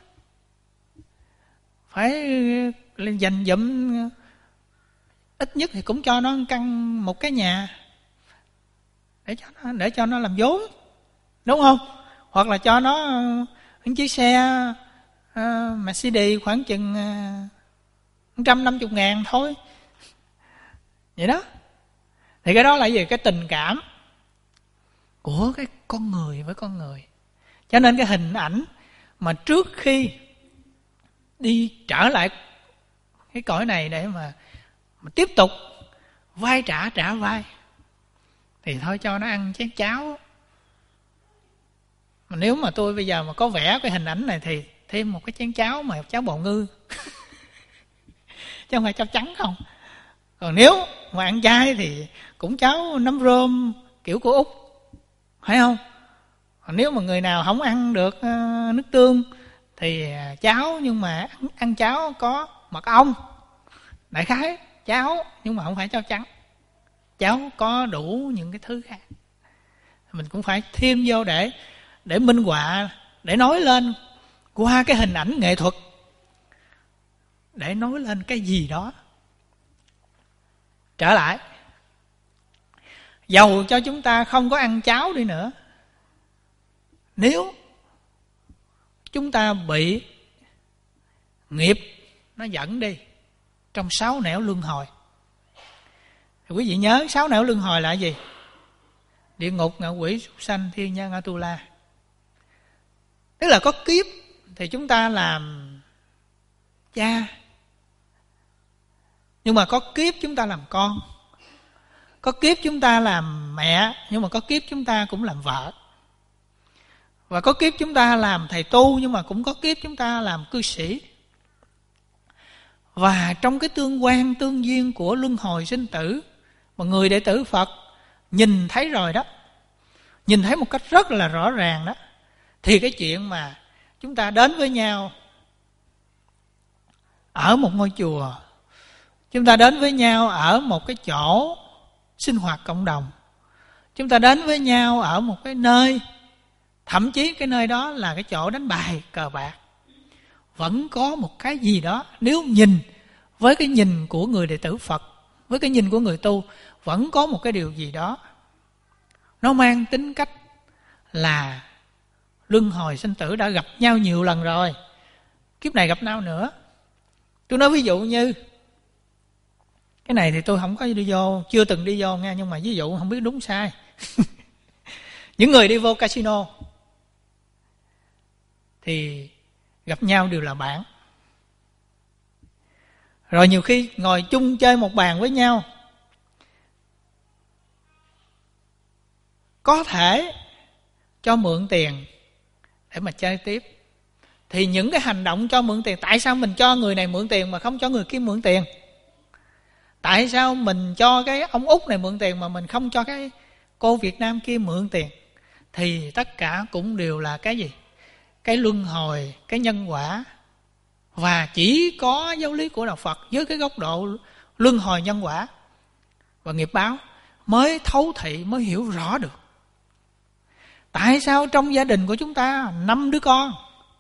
Phải dành dụm, ít nhất thì cũng cho nó căn một cái nhà để cho nó, để cho nó làm vốn, đúng không? Hoặc là cho nó những chiếc xe uh, Mercedes khoảng chừng một trăm năm mươi ngàn thôi. Vậy đó. Thì cái đó là gì? Cái tình cảm của cái con người với con người. Cho nên cái hình ảnh mà trước khi đi trở lại cái cõi này để mà, mà tiếp tục vai trả trả vai thì thôi cho nó ăn chén cháo. Mà nếu mà tôi bây giờ mà có vẽ cái hình ảnh này thì thêm một cái chén cháo mà cháo bào ngư chứ không phải cháo trắng không. Còn nếu mà ăn chay thì cũng cháo nấm rơm kiểu của Úc, phải không? Còn nếu mà người nào không ăn được uh, nước tương thì cháo, nhưng mà ăn, ăn cháo có mật ong, đại khái cháo nhưng mà không phải cháo trắng, cháo có đủ những cái thứ khác, mình cũng phải thêm vô để để minh họa, để nói lên qua cái hình ảnh nghệ thuật, để nói lên cái gì đó. Trở lại, dầu cho chúng ta không có ăn cháo đi nữa, nếu chúng ta bị nghiệp nó dẫn đi trong sáu nẻo luân hồi, thì quý vị nhớ sáu nẻo luân hồi là gì? Địa ngục, ngạ quỷ, súc sanh, thiên nhân, Atula. Tức là có kiếp thì chúng ta làm cha, nhưng mà có kiếp chúng ta làm con, có kiếp chúng ta làm mẹ, nhưng mà có kiếp chúng ta cũng làm vợ, và có kiếp chúng ta làm thầy tu, nhưng mà cũng có kiếp chúng ta làm cư sĩ. Và trong cái tương quan tương duyên của luân hồi sinh tử mà người đệ tử Phật nhìn thấy rồi đó, nhìn thấy một cách rất là rõ ràng đó, thì cái chuyện mà chúng ta đến với nhau ở một ngôi chùa, chúng ta đến với nhau ở một cái chỗ sinh hoạt cộng đồng, chúng ta đến với nhau ở một cái nơi, thậm chí cái nơi đó là cái chỗ đánh bài cờ bạc, vẫn có một cái gì đó, nếu nhìn với cái nhìn của người đệ tử Phật, với cái nhìn của người tu, vẫn có một cái điều gì đó nó mang tính cách là luân hồi sinh tử đã gặp nhau nhiều lần rồi, kiếp này gặp nhau nữa. Tôi nói ví dụ như cái này thì tôi không có đi vô, chưa từng đi vô nha, nhưng mà ví dụ không biết đúng sai. Những người đi vô casino thì gặp nhau đều là bạn, rồi nhiều khi ngồi chung chơi một bàn với nhau, có thể cho mượn tiền để mà chơi tiếp. Thì những cái hành động cho mượn tiền, tại sao mình cho người này mượn tiền mà không cho người kia mượn tiền? Tại sao mình cho cái ông Út này mượn tiền mà mình không cho cái cô Việt Nam kia mượn tiền? Thì tất cả cũng đều là cái gì? Cái luân hồi, cái nhân quả. Và chỉ có giáo lý của Đạo Phật với cái góc độ luân hồi nhân quả và nghiệp báo mới thấu thị, mới hiểu rõ được. Tại sao trong gia đình của chúng ta năm đứa con,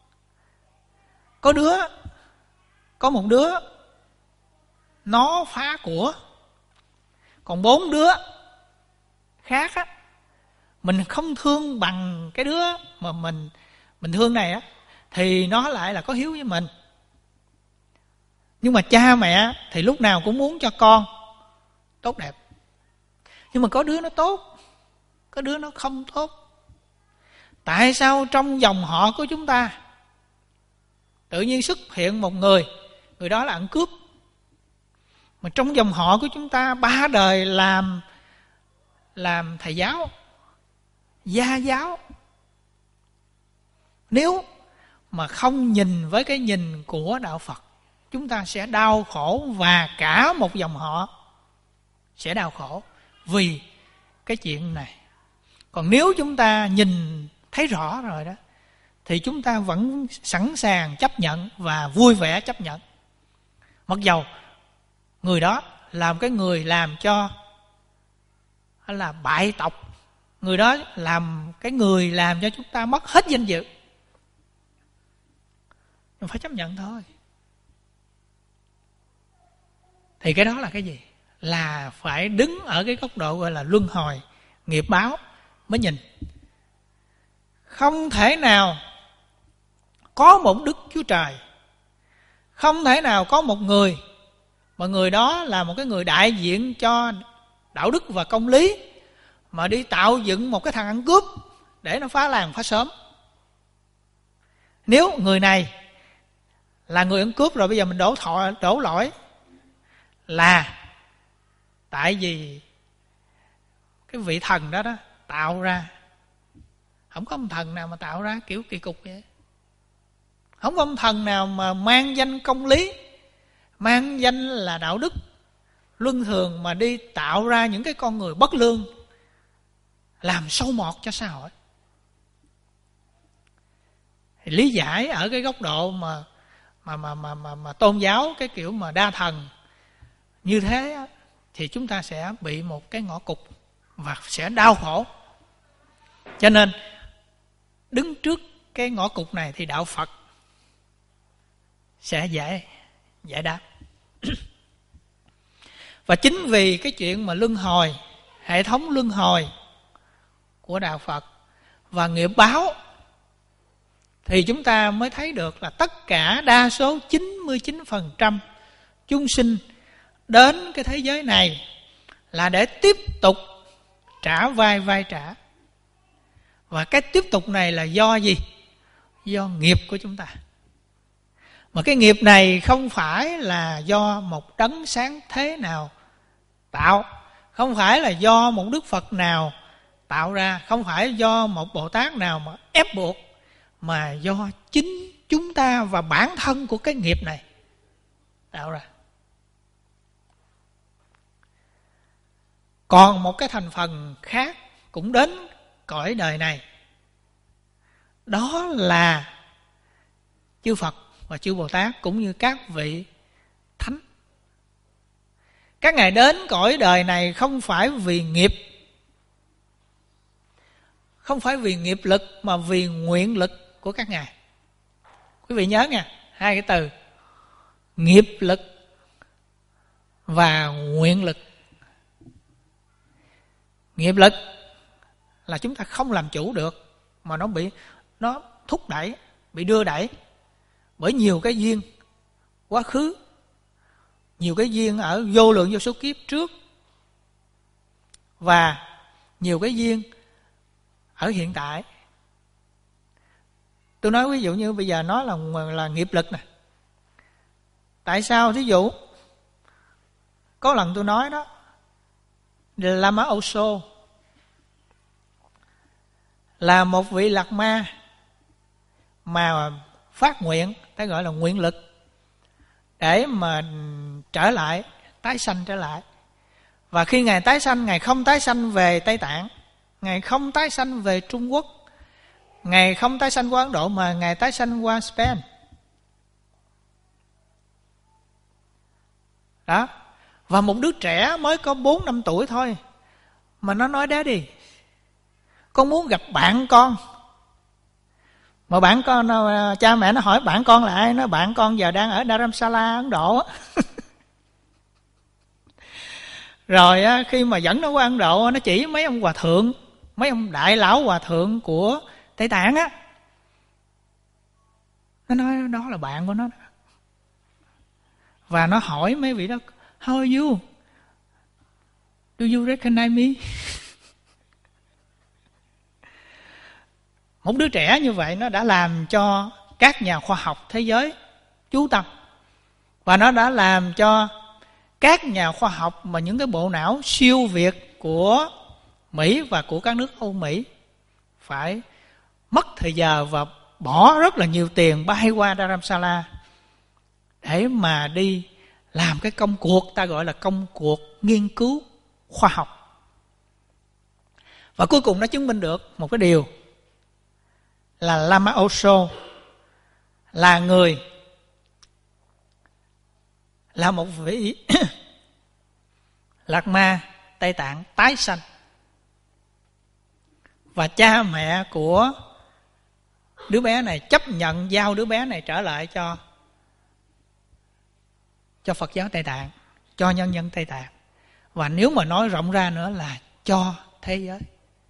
có đứa, có một đứa nó phá của, còn bốn đứa khác á, mình không thương bằng cái đứa mà mình mình thương này á, thì nó lại là có hiếu với mình. Nhưng mà cha mẹ thì lúc nào cũng muốn cho con tốt đẹp, nhưng mà có đứa nó tốt, có đứa nó không tốt. Tại sao trong dòng họ của chúng ta tự nhiên xuất hiện một người, người đó là ăn cướp, mà trong dòng họ của chúng ta ba đời làm làm thầy giáo, gia giáo? Nếu mà không nhìn với cái nhìn của Đạo Phật, chúng ta sẽ đau khổ, và cả một dòng họ sẽ đau khổ vì cái chuyện này. Còn nếu chúng ta nhìn thấy rõ rồi đó, thì chúng ta vẫn sẵn sàng chấp nhận và vui vẻ chấp nhận. Mặc dầu người đó làm cái người làm cho là bại tộc, người đó làm cái người làm cho chúng ta mất hết danh dự, mình phải chấp nhận thôi. Thì cái đó là cái gì? Là phải đứng ở cái góc độ gọi là luân hồi, nghiệp báo mới nhìn. Không thể nào có một Đức Chúa Trời, không thể nào có một người mà người đó là một cái người đại diện cho đạo đức và công lý, mà đi tạo dựng một cái thằng ăn cướp để nó phá làng phá xóm. Nếu người này là người ăn cướp rồi, bây giờ mình đổ thọ, đổ lỗi là tại vì cái vị thần đó đó tạo ra. Không có ông thần nào mà tạo ra kiểu kỳ cục vậy. Không có ông thần nào mà mang danh công lý, mang danh là đạo đức luân thường mà đi tạo ra những cái con người bất lương, làm sâu mọt cho xã hội. thì lý giải ở cái góc độ mà mà mà mà mà, mà tôn giáo cái kiểu mà đa thần như thế á, thì chúng ta sẽ bị một cái ngõ cụt và sẽ đau khổ. Cho nên đứng trước cái ngõ cụt này thì đạo Phật sẽ giải giải đáp. Và chính vì cái chuyện mà luân hồi, hệ thống luân hồi của đạo Phật và nghiệp báo, thì chúng ta mới thấy được là tất cả đa số chín mươi chín phần trăm chúng sinh đến cái thế giới này là để tiếp tục trả vai vai trả. Và cái tiếp tục này là do gì? Do nghiệp của chúng ta. Mà cái nghiệp này không phải là do một đấng sáng thế nào tạo, không phải là do một Đức Phật nào tạo ra, không phải do một Bồ Tát nào mà ép buộc, mà do chính chúng ta và bản thân của cái nghiệp này tạo ra. Còn một cái thành phần khác cũng đến cõi đời này, đó là chư Phật và chư Bồ Tát cũng như các vị thánh. Các ngài đến cõi đời này không phải vì nghiệp, không phải vì nghiệp lực, mà vì nguyện lực của các ngài. Quý vị nhớ nha, hai cái từ nghiệp lực và nguyện lực. Nghiệp lực là chúng ta không làm chủ được, mà nó bị nó thúc đẩy, bị đưa đẩy bởi nhiều cái duyên quá khứ, nhiều cái duyên ở vô lượng vô số kiếp trước, và nhiều cái duyên ở hiện tại. Tôi nói ví dụ như bây giờ nói là là nghiệp lực nè. Tại sao? Thí dụ có lần tôi nói đó, Lama Osho là một vị Lạt Ma mà phát nguyện, ta gọi là nguyện lực, để mà trở lại, tái sanh trở lại. Và khi Ngài tái sanh, Ngài không tái sanh về Tây Tạng, Ngài không tái sanh về Trung Quốc, Ngài không tái sanh qua Ấn Độ, mà Ngài tái sanh qua Spain. Đó. Và một đứa trẻ mới có bốn năm tuổi thôi mà nó nói Daddy, con muốn gặp bạn con. Mà bạn con, cha mẹ nó hỏi bạn con là ai? Nó bạn con giờ đang ở Dharamsala, Ấn Độ. Rồi khi mà dẫn nó qua Ấn Độ, nó chỉ mấy ông hòa thượng, mấy ông đại lão hòa thượng của Tây Tạng á. Nó nói đó là bạn của nó. Và nó hỏi mấy vị đó, how are you? Do you recognize me? Một đứa trẻ như vậy nó đã làm cho các nhà khoa học thế giới chú tâm. Và nó đã làm cho các nhà khoa học mà những cái bộ não siêu việt của Mỹ và của các nước Âu Mỹ phải mất thời giờ và bỏ rất là nhiều tiền bay qua Dharamsala để mà đi làm cái công cuộc, ta gọi là công cuộc nghiên cứu khoa học. Và cuối cùng nó chứng minh được một cái điều là Lama Osho là người, là một vị Lạt Ma Tây Tạng tái sanh. Và cha mẹ của đứa bé này chấp nhận giao đứa bé này trở lại cho cho Phật giáo Tây Tạng, cho nhân dân Tây Tạng. Và nếu mà nói rộng ra nữa là cho thế giới.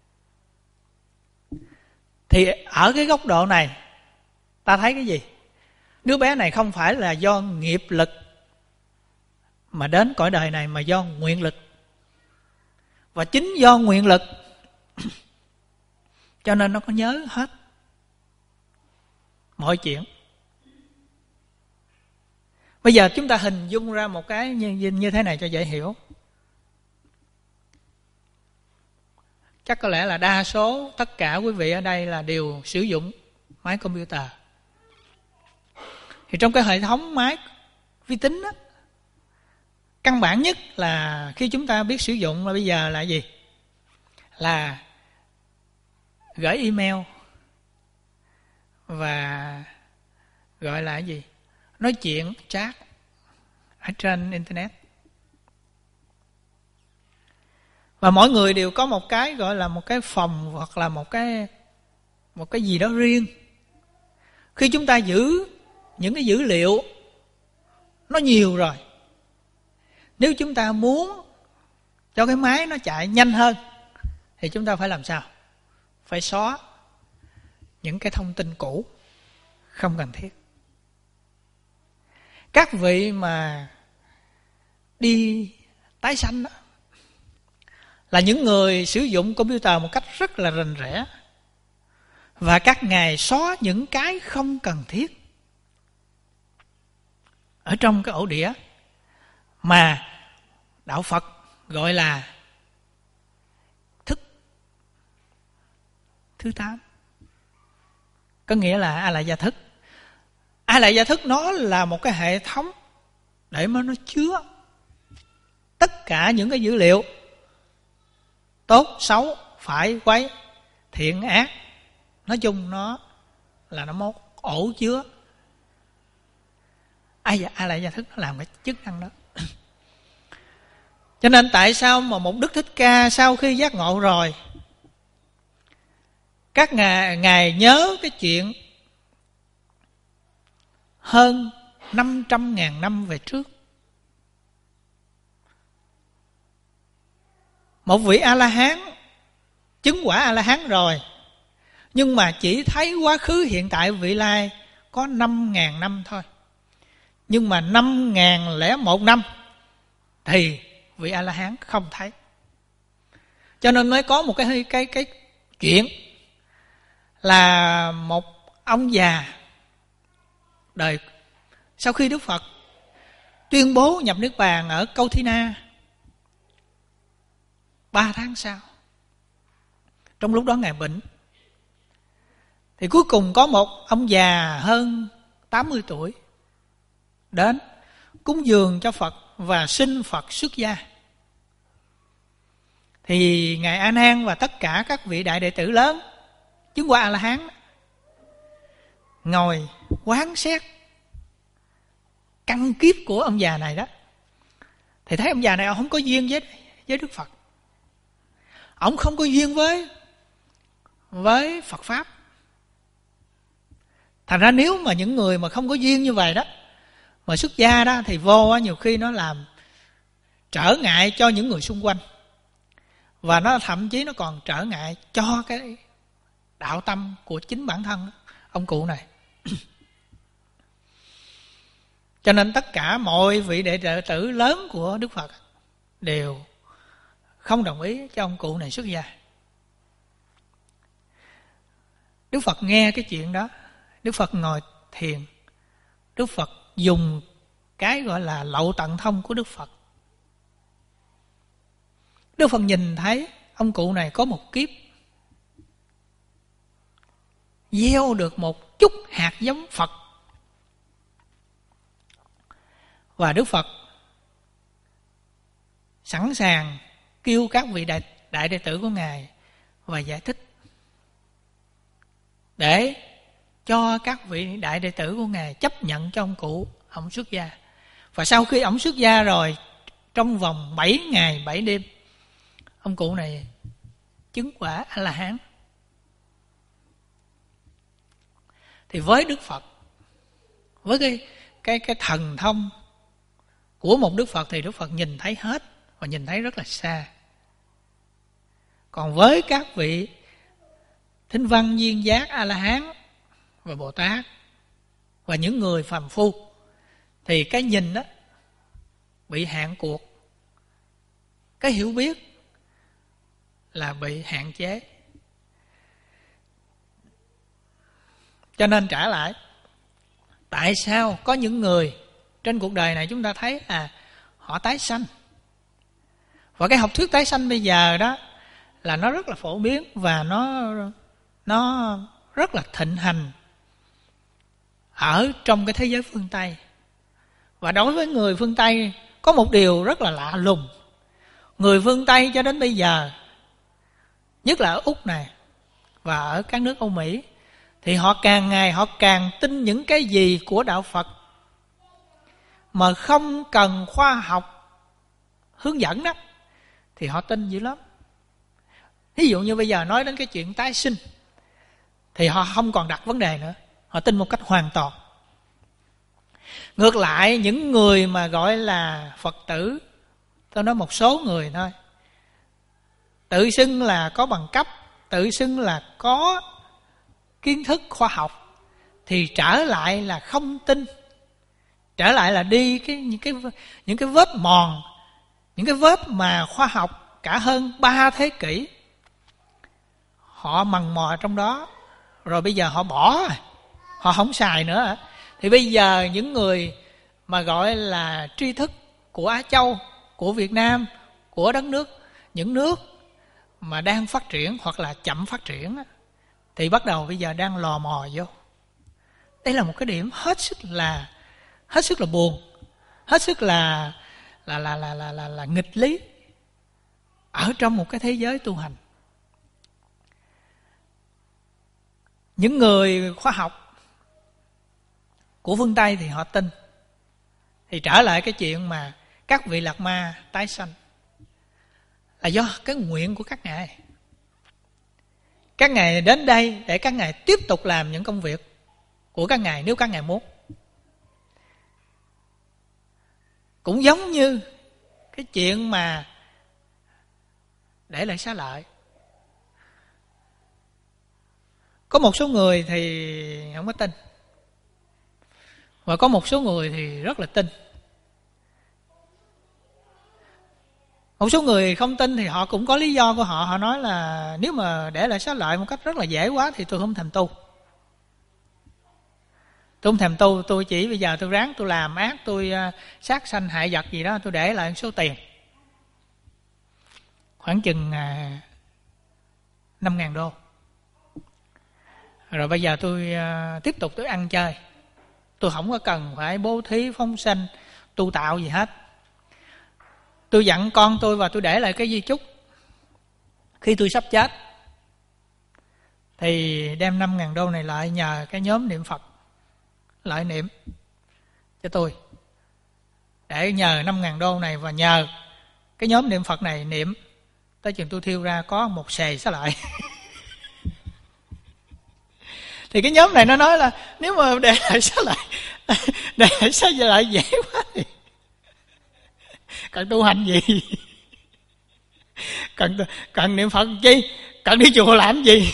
Thì ở cái góc độ này ta thấy cái gì? Đứa bé này không phải là do nghiệp lực mà đến cõi đời này, mà do nguyện lực. Và chính do nguyện lực cho nên nó có nhớ hết mọi chuyện. Bây giờ chúng ta hình dung ra một cái như, như thế này cho dễ hiểu. Chắc có lẽ là đa số tất cả quý vị ở đây là đều sử dụng máy computer. Thì trong cái hệ thống máy vi tính đó, căn bản nhất là khi chúng ta biết sử dụng là bây giờ là gì? Là gửi email và gọi là cái gì? Nói chuyện chat ở trên internet. Và mỗi người đều có một cái gọi là một cái phòng hoặc là một cái một cái gì đó riêng. Khi chúng ta giữ những cái dữ liệu nó nhiều rồi, nếu chúng ta muốn cho cái máy nó chạy nhanh hơn thì chúng ta phải làm sao? Phải xóa những cái thông tin cũ không cần thiết. Các vị mà đi tái sanh đó là những người sử dụng computer một cách rất là rành rẽ, và các ngài xóa những cái không cần thiết ở trong cái ổ đĩa mà đạo Phật gọi là thức thứ tám, có nghĩa là A Lại Gia Thức. A Lại Gia Thức nó là một cái hệ thống để mà nó chứa tất cả những cái dữ liệu tốt, xấu, phải, quấy, thiện, ác. Nói chung nó là nó một ổ chứa. A Lại Gia Thức nó làm cái chức năng đó. Cho nên tại sao mà một Đức Thích Ca sau khi giác ngộ rồi, các ngài, ngài nhớ cái chuyện hơn năm trăm ngàn năm về trước. Một vị A-la-hán chứng quả A-la-hán rồi, nhưng mà chỉ thấy quá khứ, hiện tại, vị lai có năm ngàn năm thôi. Nhưng mà năm ngàn lẻ một năm thì vị A-la-hán không thấy. Cho nên mới có một cái, cái, cái chuyện là một ông già đời sau khi Đức Phật tuyên bố nhập Niết Bàn ở Câu Thi Na, ba tháng sau, trong lúc đó ngài bệnh, thì cuối cùng có một ông già hơn tám mươi tuổi đến cúng dường cho Phật và xin Phật xuất gia. Thì ngài A Nan và tất cả các vị đại đệ tử lớn chứng quả A-la-hán ngồi quán xét căn kiếp của ông già này đó, thì thấy ông già này ông không có duyên với với Đức Phật, ông không có duyên với với Phật pháp. Thành ra nếu mà những người mà không có duyên như vậy đó mà xuất gia đó thì vô nhiều khi nó làm trở ngại cho những người xung quanh, và nó thậm chí nó còn trở ngại cho cái đạo tâm của chính bản thân ông cụ này. Cho nên tất cả mọi vị đệ tử lớn của Đức Phật đều không đồng ý cho ông cụ này xuất gia. Đức Phật nghe cái chuyện đó, Đức Phật ngồi thiền, Đức Phật dùng cái gọi là lậu tận thông của Đức Phật. Đức Phật nhìn thấy ông cụ này có một kiếp gieo được một chút hạt giống Phật, và Đức Phật sẵn sàng kêu các vị đại, đại đệ tử của Ngài và giải thích để cho các vị đại đệ tử của Ngài chấp nhận cho ông cụ ông xuất gia. Và sau khi ông xuất gia rồi, trong vòng bảy ngày bảy đêm, ông cụ này chứng quả A-la-hán. Thì với Đức Phật, với cái cái cái thần thông của một Đức Phật thì Đức Phật nhìn thấy hết và nhìn thấy rất là xa. Còn với các vị Thinh Văn, Duyên Giác, A-la-hán và Bồ Tát và những người phàm phu thì cái nhìn đó bị hạn cuộc, cái hiểu biết là bị hạn chế. Cho nên trả lại, tại sao có những người trên cuộc đời này chúng ta thấy à họ tái sanh, và cái học thuyết tái sanh bây giờ đó là nó rất là phổ biến và nó nó rất là thịnh hành ở trong cái thế giới phương Tây. Và đối với người phương Tây có một điều rất là lạ lùng. Người phương Tây cho đến bây giờ, nhất là ở Úc này và ở các nước Âu Mỹ, thì họ càng ngày họ càng tin những cái gì của đạo Phật mà không cần khoa học hướng dẫn đó, thì họ tin dữ lắm. Ví dụ như bây giờ nói đến cái chuyện tái sinh, thì họ không còn đặt vấn đề nữa, họ tin một cách hoàn toàn. Ngược lại, những người mà gọi là Phật tử, tôi nói một số người thôi, tự xưng là có bằng cấp, tự xưng là có kiến thức khoa học, thì trở lại là không tin, trở lại là đi cái những cái những cái vết mòn, những cái vết mà khoa học cả hơn ba thế kỷ họ mằn mò trong đó, rồi bây giờ họ bỏ, họ không xài nữa. Thì bây giờ những người mà gọi là tri thức của Á Châu, của Việt Nam, của đất nước, những nước mà đang phát triển hoặc là chậm phát triển, thì bắt đầu bây giờ đang lò mò vô. Đây là một cái điểm hết sức là hết sức là buồn, hết sức là là là là là là, là nghịch lý ở trong một cái thế giới tu hành. Những người khoa học của phương Tây thì họ tin, thì trở lại cái chuyện mà các vị Lạt Ma tái sanh là do cái nguyện của các ngài. Các ngài đến đây để các ngài tiếp tục làm những công việc của các ngài nếu các ngài muốn. Cũng giống như cái chuyện mà để lại xá lợi. Có một số người thì không có tin, và có một số người thì rất là tin. Một số người không tin thì họ cũng có lý do của họ. Họ nói là nếu mà để lại xá lợi một cách rất là dễ quá thì tôi không thèm tu. Tôi không thèm tu, tôi chỉ bây giờ tôi ráng tôi làm ác, tôi sát sanh hại vật gì đó, tôi để lại một số tiền khoảng chừng năm ngàn đô. Rồi bây giờ tôi tiếp tục tôi ăn chơi, tôi không có cần phải bố thí phóng sanh tu tạo gì hết. Tôi dặn con tôi và tôi để lại cái di chúc, khi tôi sắp chết thì đem năm ngàn đô này lại nhờ cái nhóm niệm Phật lại niệm cho tôi, để nhờ năm ngàn đô này và nhờ cái nhóm niệm Phật này niệm tới chừng tôi thiêu ra có một xề xá lợi. Thì cái nhóm này nó nói là nếu mà để lại xá lợi, để lại xá lợi dễ quá thì cần tu hành gì, cần cần niệm Phật chi, cần đi chùa làm gì,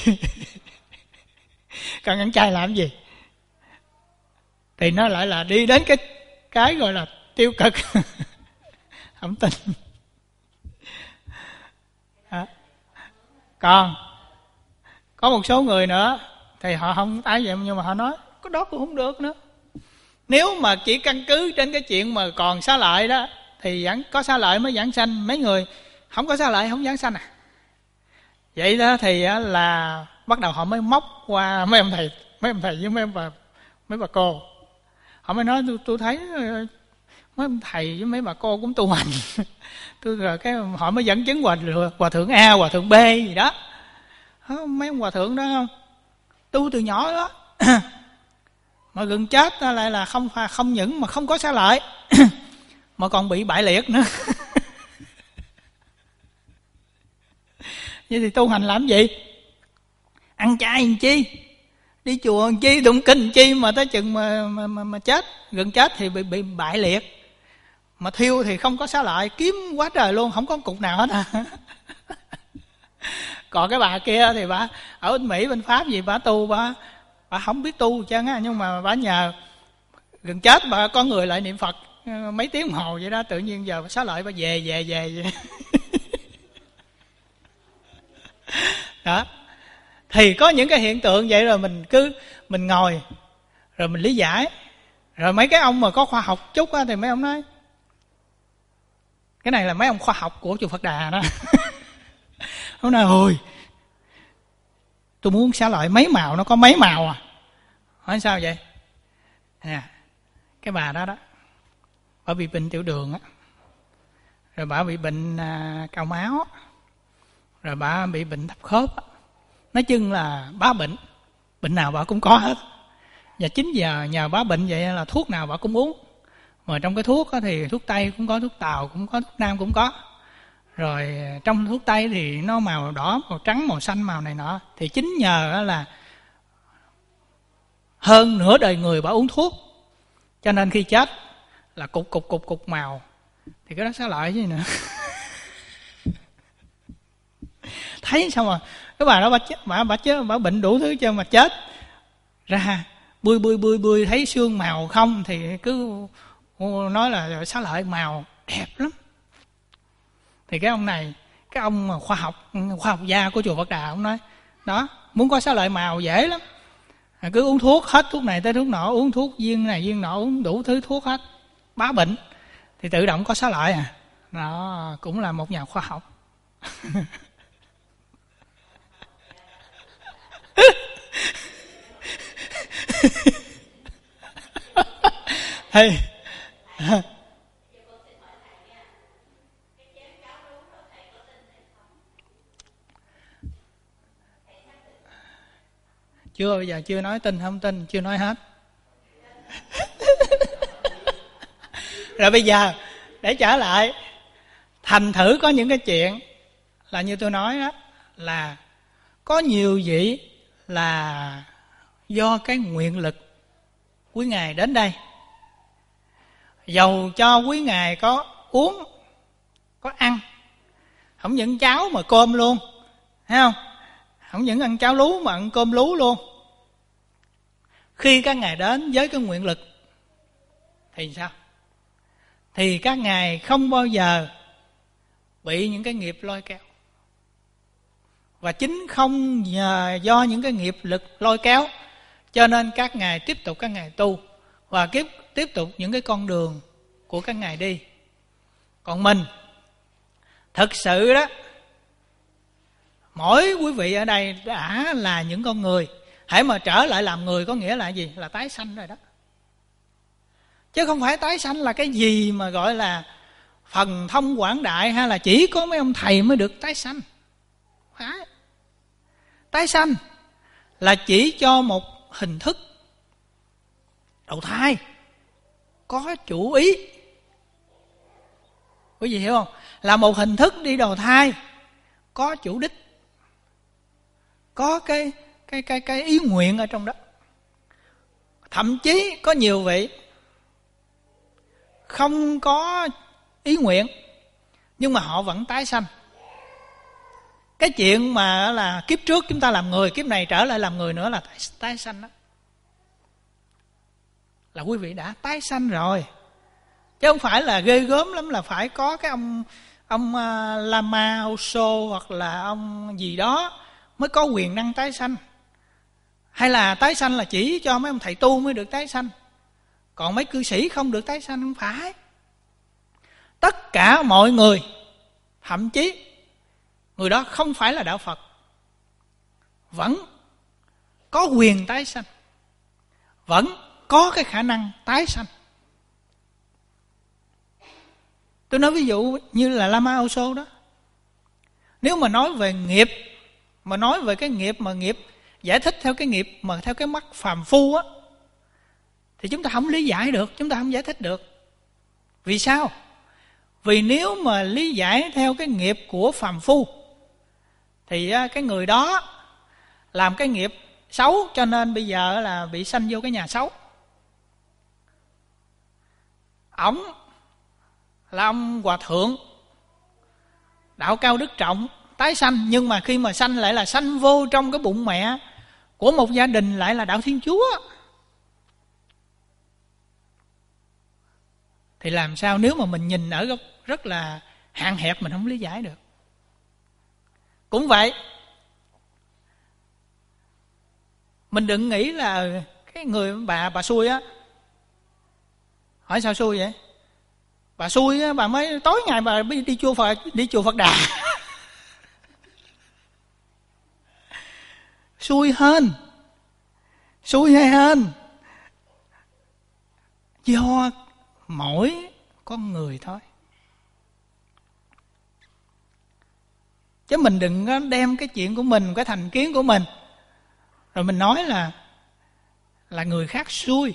cần ăn chay làm gì. Thì nó lại là đi đến cái cái gọi là tiêu cực. Không tin. À. Còn có một số người nữa thì họ không tái vậy, nhưng mà họ nói cái đó cũng không được nữa. Nếu mà chỉ căn cứ trên cái chuyện mà còn xá lợi đó thì vẫn có xá lợi mới giảng sanh. Mấy người không có xá lợi không giảng sanh à. Vậy đó thì là bắt đầu họ mới móc qua mấy ông thầy, mấy ông thầy với mấy ông bà, mấy bà cô. Họ mới nói tôi, tôi thấy mấy ông thầy với mấy bà cô cũng tu hành. Tôi rồi cái họ mới dẫn chứng hòa, hòa thượng A, hòa thượng B gì đó. Mấy ông hòa thượng đó không tu từ nhỏ đó mà gần chết lại là không không những mà không có xá lợi mà còn bị bại liệt nữa. Vậy thì tu hành làm gì? Ăn chay làm chi, đi chùa làm chi, tụng kinh làm chi, mà tới chừng mà mà, mà, mà chết, gần chết thì bị bị bại liệt, mà thiêu thì không có xá lợi, kiếm quá trời luôn, không có cục nào hết à. Còn cái bà kia thì bà ở bên Mỹ bên Pháp gì bà tu, bà bà không biết tu chứ á, nhưng mà bà nhờ gần chết bà có người lại niệm Phật mấy tiếng đồng hồ vậy đó, tự nhiên giờ xá lợi bà về về về vậy. Đó. Thì có những cái hiện tượng vậy, rồi mình cứ mình ngồi rồi mình lý giải, rồi mấy cái ông mà có khoa học chút á thì mấy ông nói cái này là mấy ông khoa học của chùa Phật Đà đó. Ông nói ôi tôi muốn xá lợi mấy màu, nó có mấy màu à. Hỏi sao vậy? À, cái bà đó đó bà bị bệnh tiểu đường á, rồi bà bị bệnh à, cao máu, rồi bà bị bệnh thấp khớp á. Nói chung là ba bệnh, bệnh nào bà cũng có hết. Và chính giờ nhờ bà bệnh vậy là thuốc nào bà cũng uống. Mà trong cái thuốc thì thuốc Tây cũng có, thuốc Tàu cũng có, thuốc Nam cũng có. Rồi trong thuốc Tây thì nó màu đỏ, màu trắng, màu xanh, màu này nọ. Thì chính nhờ là hơn nửa đời người bà uống thuốc, cho nên khi chết là cục cục cục cục màu. Thì cái đó xá lợi chứ gì nữa. Thấy sao mà cái bà đó bà chết, bà, bà chết, bà bệnh đủ thứ cho mà chết ra bươi bươi bươi bươi thấy xương màu không thì cứ nói là xá lợi màu đẹp lắm. Thì cái ông này, cái ông khoa học khoa học gia của chùa Phật Đà, ông nói đó, muốn có xá lợi màu dễ lắm, cứ uống thuốc hết, thuốc này tới thuốc nọ, uống thuốc viên này viên nọ, uống đủ thứ thuốc hết, bá bệnh thì tự động có xá lợi à. Đó cũng là một nhà khoa học. Hey. Chưa, bây giờ chưa nói tin không tin, chưa nói hết. Rồi bây giờ để trở lại, thành thử có những cái chuyện là như tôi nói đó, là có nhiều vị là do cái nguyện lực quý ngài đến đây, dầu cho quý ngài có uống có ăn, không những cháo mà cơm luôn, thấy không? Không những ăn cháo lú mà ăn cơm lú luôn. Khi các ngài đến với cái nguyện lực thì sao? Thì các ngài không bao giờ bị những cái nghiệp lôi kéo. Và chính không nhờ do những cái nghiệp lực lôi kéo, cho nên các ngài tiếp tục các ngài tu và tiếp, tiếp tục những cái con đường của các ngài đi. Còn mình, thực sự đó, mỗi quý vị ở đây đã là những con người. Hãy mà trở lại làm người có nghĩa là gì? Là tái sanh rồi đó. Chứ không phải tái sanh là cái gì mà gọi là phần thông quảng đại, hay là chỉ có mấy ông thầy mới được tái sanh. Phải. Tái sanh là chỉ cho một hình thức đầu thai có chủ ý. Quý vị hiểu không? Là một hình thức đi đầu thai có chủ đích, có cái cái cái cái ý nguyện ở trong đó. Thậm chí có nhiều vị không có ý nguyện nhưng mà họ vẫn tái sanh. Cái chuyện mà là kiếp trước chúng ta làm người, kiếp này trở lại làm người nữa là tái, tái sanh đó. Là quý vị đã tái sanh rồi. Chứ không phải là ghê gớm lắm là phải có cái ông ông uh, Lama Oso hoặc là ông gì đó mới có quyền năng tái sanh. Hay là tái sanh là chỉ cho mấy ông thầy tu mới được tái sanh, còn mấy cư sĩ không được tái sanh. Không phải. Tất cả mọi người, thậm chí người đó không phải là đạo Phật, vẫn có quyền tái sanh, vẫn có cái khả năng tái sanh. Tôi nói ví dụ như là Lama Oso đó. Nếu mà nói về nghiệp, mà nói về cái nghiệp mà nghiệp giải thích theo cái nghiệp mà theo cái mắt phàm phu á, thì chúng ta không lý giải được, chúng ta không giải thích được. Vì sao? Vì nếu mà lý giải theo cái nghiệp của phàm phu thì cái người đó làm cái nghiệp xấu, cho nên bây giờ là bị sanh vô cái nhà xấu. Ổng là ông hòa thượng đạo cao đức trọng, tái sanh, nhưng mà khi mà sanh lại là sanh vô trong cái bụng mẹ của một gia đình lại là đạo Thiên Chúa. Thì làm sao nếu mà mình nhìn ở góc rất là hạn hẹp, mình không lý giải được. Cũng vậy, mình đừng nghĩ là cái người bà bà xui á. Hỏi sao xui vậy? Bà xui á, bà mới tối ngày bà đi chùa Phật, đi chùa Phật Đà. Xui hơn, xui hay hơn do mỗi con người thôi. Chứ mình đừng có đem cái chuyện của mình, cái thành kiến của mình rồi mình nói là là người khác xui.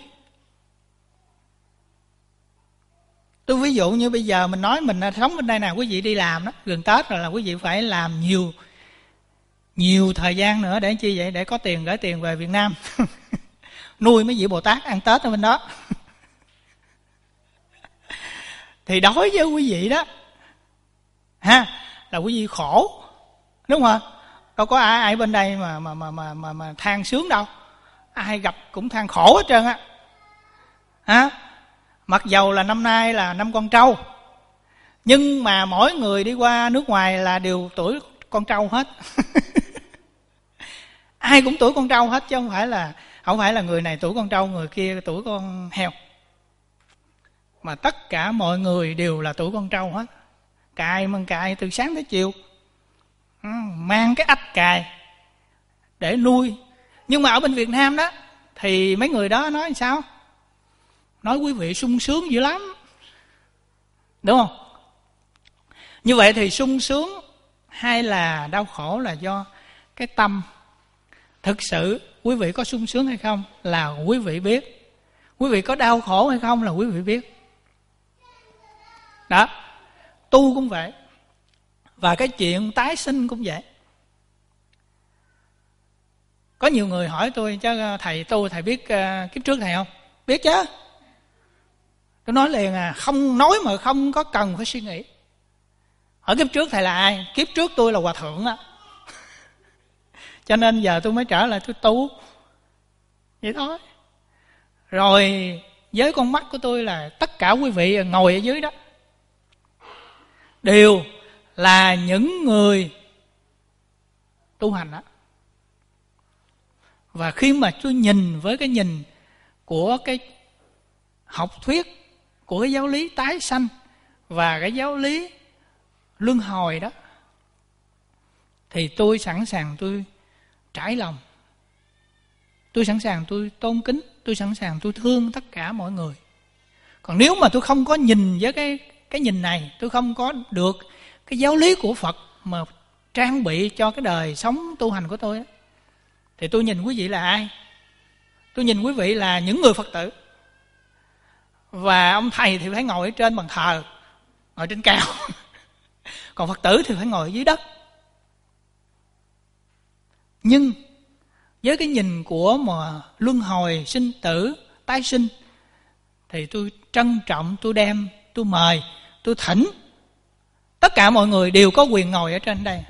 Tôi ví dụ như bây giờ mình nói mình sống bên đây nè, quý vị đi làm đó, gần Tết rồi là quý vị phải làm nhiều nhiều thời gian nữa để chi vậy? Để có tiền gửi tiền về Việt Nam nuôi mấy vị Bồ Tát ăn Tết ở bên đó. Thì đối với quý vị đó ha, là quý vị khổ, đúng không? Đâu có ai ai bên đây mà mà mà mà mà, mà than sướng đâu. Ai gặp cũng than khổ hết trơn á. Ha? Mặc dầu là năm nay là năm con trâu, nhưng mà mỗi người đi qua nước ngoài là đều tuổi con trâu hết. Ai cũng tuổi con trâu hết, chứ không phải là không phải là người này tuổi con trâu, người kia tuổi con heo, mà tất cả mọi người đều là tuổi con trâu hết. Cài mừng cài từ sáng tới chiều, mang cái ách cài để nuôi. Nhưng mà ở bên Việt Nam đó thì mấy người đó nói sao? Nói quý vị sung sướng dữ lắm, đúng không? Như vậy thì sung sướng hay là đau khổ là do cái tâm. Thực sự quý vị có sung sướng hay không là quý vị biết. Quý vị có đau khổ hay không là quý vị biết. Đó, tu cũng vậy. Và cái chuyện tái sinh cũng vậy. Có nhiều người hỏi tôi, chứ thầy tu thầy biết uh, kiếp trước thầy không? Biết chứ. Tôi nói liền à, không nói mà không có cần phải suy nghĩ. Ở kiếp trước thầy là ai? Kiếp trước tôi là hòa thượng á. Cho nên giờ tôi mới trở lại tôi tu. Vậy thôi. Rồi với con mắt của tôi là tất cả quý vị ngồi ở dưới đó đều là những người tu hành đó. Và khi mà tôi nhìn với cái nhìn của cái học thuyết, của cái giáo lý tái sanh và cái giáo lý luân hồi đó, thì tôi sẵn sàng tôi trải lòng. Tôi sẵn sàng tôi tôn kính, tôi sẵn sàng tôi thương tất cả mọi người. Còn nếu mà tôi không có nhìn với cái cái nhìn này, tôi không có được cái giáo lý của Phật mà trang bị cho cái đời sống tu hành của tôi đó, thì tôi nhìn quý vị là ai? Tôi nhìn quý vị là những người Phật tử. Và ông thầy thì phải ngồi ở trên bàn thờ, ngồi trên cao. Còn Phật tử thì phải ngồi ở dưới đất. Nhưng với cái nhìn của mà luân hồi, sinh tử, tái sinh, thì tôi trân trọng, tôi đem, tôi mời, tôi thỉnh tất cả mọi người đều có quyền ngồi ở trên đây.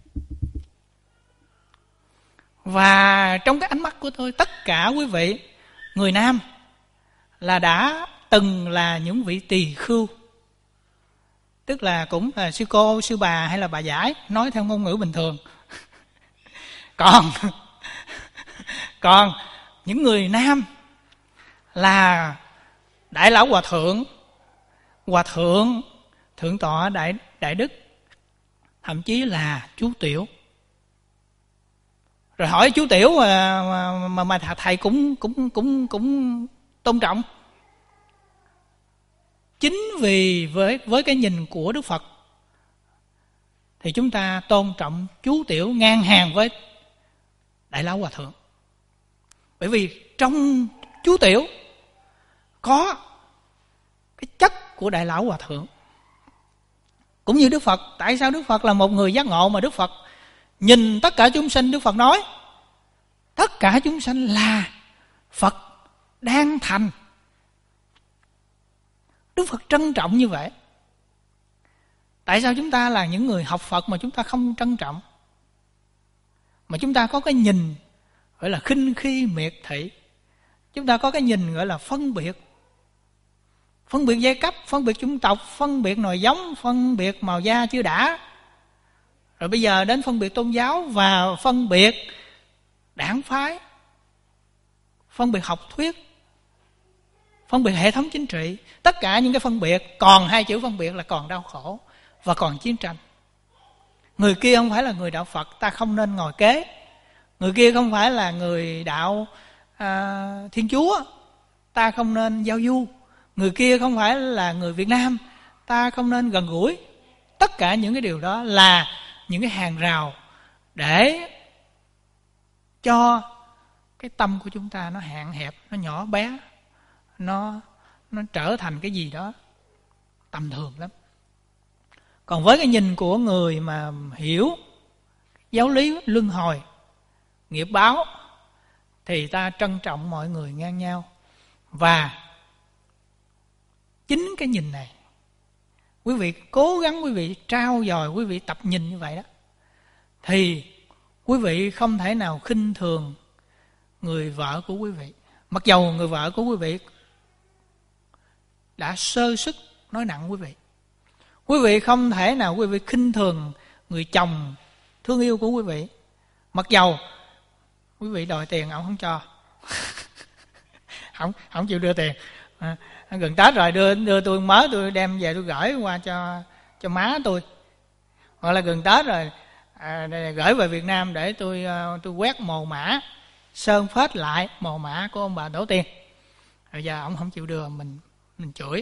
Và trong cái ánh mắt của tôi, tất cả quý vị người nam là đã từng là những vị tỳ khưu, tức là cũng là sư cô, sư bà hay là bà giải, nói theo ngôn ngữ bình thường. Còn còn những người nam là Đại Lão Hòa Thượng, Hòa Thượng, Thượng tọa Đại, Đại Đức, thậm chí là chú Tiểu. Rồi hỏi chú Tiểu mà, mà, mà, mà thầy cũng, cũng, cũng, cũng tôn trọng. Chính vì với, với cái nhìn của Đức Phật thì chúng ta tôn trọng chú Tiểu ngang hàng với Đại Lão Hòa Thượng. Bởi vì trong chú Tiểu có cái chất của Đại Lão Hòa Thượng. Cũng như Đức Phật. Tại sao Đức Phật là một người giác ngộ mà Đức Phật nhìn tất cả chúng sinh? Đức Phật nói tất cả chúng sanh là Phật đang thành. Đức Phật trân trọng như vậy. Tại sao chúng ta là những người học Phật mà chúng ta không trân trọng, mà chúng ta có cái nhìn gọi là khinh khi miệt thị, chúng ta có cái nhìn gọi là phân biệt, phân biệt giai cấp, phân biệt chủng tộc, phân biệt nòi giống, phân biệt màu da chưa đã, rồi bây giờ đến phân biệt tôn giáo và phân biệt đảng phái, phân biệt học thuyết, phân biệt hệ thống chính trị. Tất cả những cái phân biệt, còn hai chữ phân biệt là còn đau khổ và còn chiến tranh. Người kia không phải là người đạo Phật, ta không nên ngồi kế. Người kia không phải là người đạo à, Thiên Chúa, ta không nên giao du. Người kia không phải là người Việt Nam, ta không nên gần gũi. Tất cả những cái điều đó là những cái hàng rào để cho cái tâm của chúng ta nó hạn hẹp, nó nhỏ bé, nó nó trở thành cái gì đó tầm thường lắm. Còn với cái nhìn của người mà hiểu giáo lý luân hồi, nghiệp báo, thì ta trân trọng mọi người ngang nhau. Và chính cái nhìn này, quý vị cố gắng quý vị trao dồi, quý vị tập nhìn như vậy đó, thì quý vị không thể nào khinh thường người vợ của quý vị. Mặc dầu người vợ của quý vị đã sơ sức nói nặng quý vị, quý vị không thể nào quý vị khinh thường người chồng thương yêu của quý vị. Mặc dầu quý vị đòi tiền ông không cho, không không chịu đưa tiền. À, gần Tết rồi đưa đưa tôi mớ, tôi đem về tôi gửi qua cho cho má tôi, hoặc là gần Tết rồi à, gửi về Việt Nam để tôi tôi quét mồ mã, sơn phết lại mồ mã của ông bà tổ tiên. Rồi giờ ông không chịu đưa, mình mình chửi,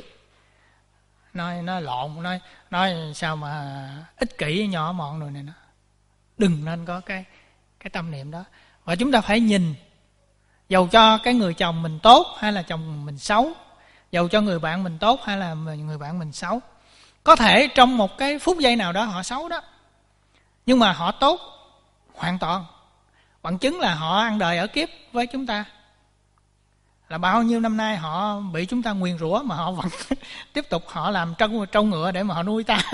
nói nó lộn, nói nói sao mà ích kỷ nhỏ mọn rồi này nó. Đừng nên có cái cái tâm niệm đó. Và chúng ta phải nhìn, dầu cho cái người chồng mình tốt hay là chồng mình xấu, dầu cho người bạn mình tốt hay là người bạn mình xấu, có thể trong một cái phút giây nào đó họ xấu đó, nhưng mà họ tốt hoàn toàn. Bằng chứng là họ ăn đời ở kiếp với chúng ta, là bao nhiêu năm nay họ bị chúng ta nguyền rủa mà họ vẫn tiếp tục họ làm trâu trâu ngựa để mà họ nuôi ta.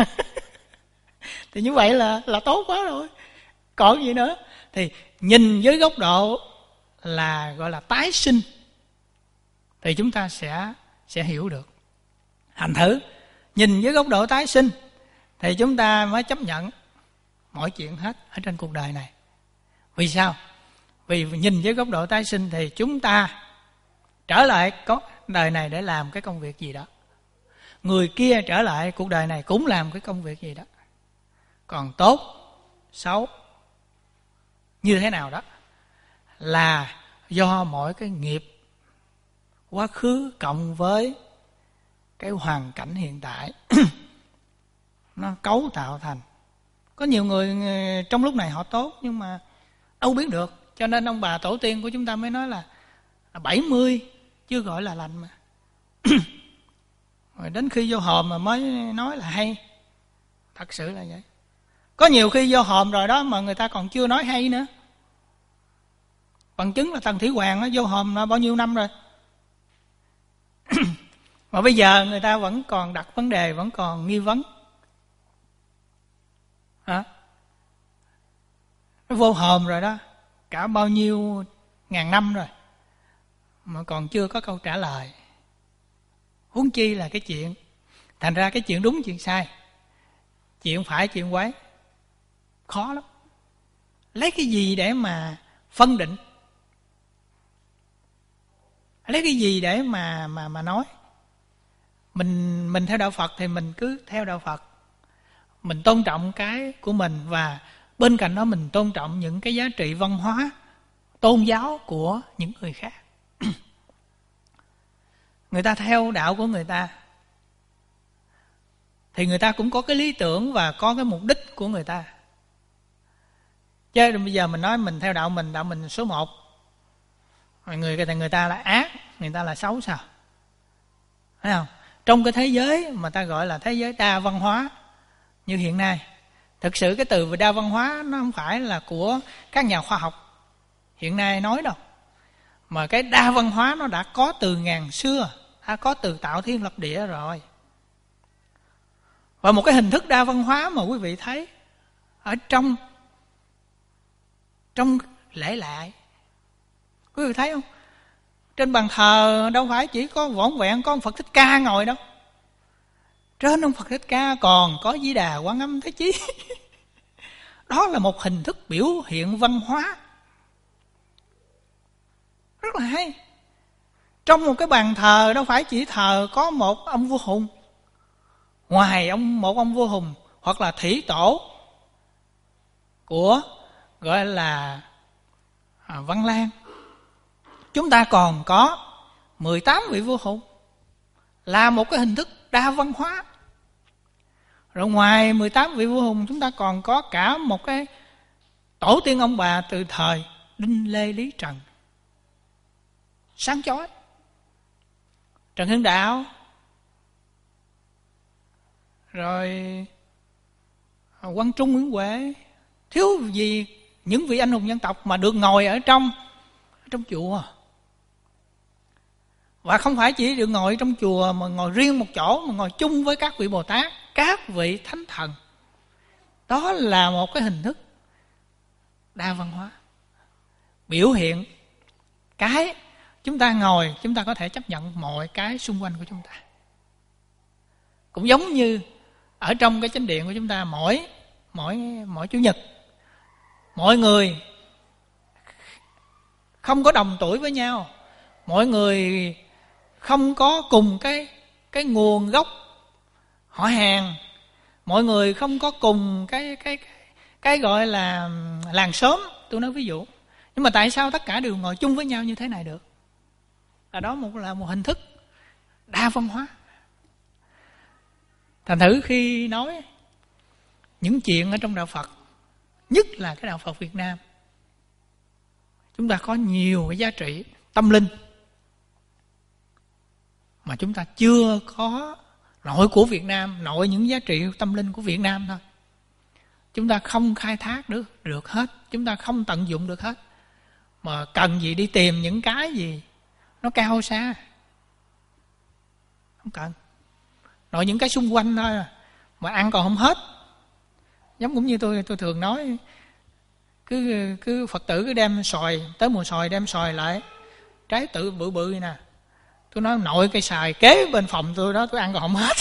Thì như vậy là là tốt quá rồi, còn gì nữa. Thì nhìn với góc độ là gọi là tái sinh, thì chúng ta sẽ sẽ hiểu được. Hành thử nhìn với góc độ tái sinh thì chúng ta mới chấp nhận mọi chuyện hết ở trên cuộc đời này. Vì sao? Vì nhìn với góc độ tái sinh thì chúng ta trở lại có đời này để làm cái công việc gì đó, người kia trở lại cuộc đời này cũng làm cái công việc gì đó. Còn tốt, xấu như thế nào đó là do mỗi cái nghiệp quá khứ cộng với cái hoàn cảnh hiện tại nó cấu tạo thành. Có nhiều người trong lúc này họ tốt nhưng mà đâu biết được. Cho nên ông bà tổ tiên của chúng ta mới nói là bảy mươi chưa gọi là lành mà. Rồi đến khi vô hòm mà mới nói là hay. Thật sự là vậy. Có nhiều khi vô hòm rồi đó mà người ta còn chưa nói hay nữa. Bằng chứng là Tần Thủy Hoàng nó vô hòm nó bao nhiêu năm rồi. Mà bây giờ người ta vẫn còn đặt vấn đề, vẫn còn nghi vấn. Hả? Nó vô hòm rồi đó, cả bao nhiêu ngàn năm rồi mà còn chưa có câu trả lời. Huống chi là cái chuyện. Thành ra cái chuyện đúng chuyện sai, chuyện phải chuyện quấy khó lắm. Lấy cái gì để mà phân định? Lấy cái gì để mà mà mà nói? Mình mình theo đạo Phật thì mình cứ theo đạo Phật. Mình tôn trọng cái của mình, và bên cạnh đó mình tôn trọng những cái giá trị văn hóa, tôn giáo của những người khác. Người ta theo đạo của người ta thì người ta cũng có cái lý tưởng và có cái mục đích của người ta. Chứ bây giờ mình nói mình theo đạo mình, đạo mình số một, người người ta là ác, người ta là xấu sao? Thấy không? Trong cái thế giới mà ta gọi là thế giới đa văn hóa như hiện nay, thực sự cái từ về đa văn hóa nó không phải là của các nhà khoa học hiện nay nói đâu, mà cái đa văn hóa nó đã có từ ngàn xưa, đã có từ tạo thiên lập địa rồi. Và một cái hình thức đa văn hóa mà quý vị thấy ở trong trong lễ lại, quý vị thấy không? Trên bàn thờ đâu phải chỉ có vỏn vẹn có ông Phật Thích Ca ngồi đâu. Trên ông Phật Thích Ca còn có Di Đà, Quan Âm, Thế Chí. Đó là một hình thức biểu hiện văn hóa rất là hay. Trong một cái bàn thờ đâu phải chỉ thờ có một ông vua Hùng. Ngoài ông một ông vua Hùng hoặc là thủy tổ của gọi là à, Văn Lang, chúng ta còn có mười tám vị vua Hùng, là một cái hình thức đa văn hóa. Rồi ngoài mười tám vị vua Hùng, chúng ta còn có cả một cái tổ tiên ông bà từ thời Đinh Lê Lý Trần. sáng chói. Trần Hưng Đạo, rồi Quang Trung, Nguyễn Huệ, thiếu gì những vị anh hùng dân tộc mà được ngồi ở trong ở trong chùa. Và không phải chỉ được ngồi trong chùa mà ngồi riêng một chỗ, mà ngồi chung với các vị Bồ Tát, các vị thánh thần. Đó là một cái hình thức đa văn hóa, biểu hiện cái chúng ta ngồi, chúng ta có thể chấp nhận mọi cái xung quanh của chúng ta. Cũng giống như ở trong cái chánh điện của chúng ta, mỗi mỗi mỗi chủ nhật, mọi người không có đồng tuổi với nhau, mọi người không có cùng cái cái nguồn gốc họ hàng, mọi người không có cùng cái cái cái, cái gọi là làng xóm, tôi nói ví dụ. Nhưng mà tại sao tất cả đều ngồi chung với nhau như thế này được? Là đó một là một hình thức đa văn hóa. Thành thử khi nói những chuyện ở trong đạo Phật, nhất là cái đạo Phật Việt Nam, chúng ta có nhiều cái giá trị tâm linh mà chúng ta chưa có nội của Việt Nam, nội những giá trị tâm linh của Việt Nam thôi. Chúng ta không khai thác được, được hết, chúng ta không tận dụng được hết. Mà cần gì đi tìm những cái gì nó cao xa. Không cần. Nội những cái xung quanh thôi mà ăn còn không hết. Giống cũng như tôi tôi thường nói, cứ cứ Phật tử cứ đem xoài, tới mùa xoài đem xoài lại, trái tự bự bự nè. Tôi nói nội cây xoài kế bên phòng tôi đó, tôi ăn còn không hết.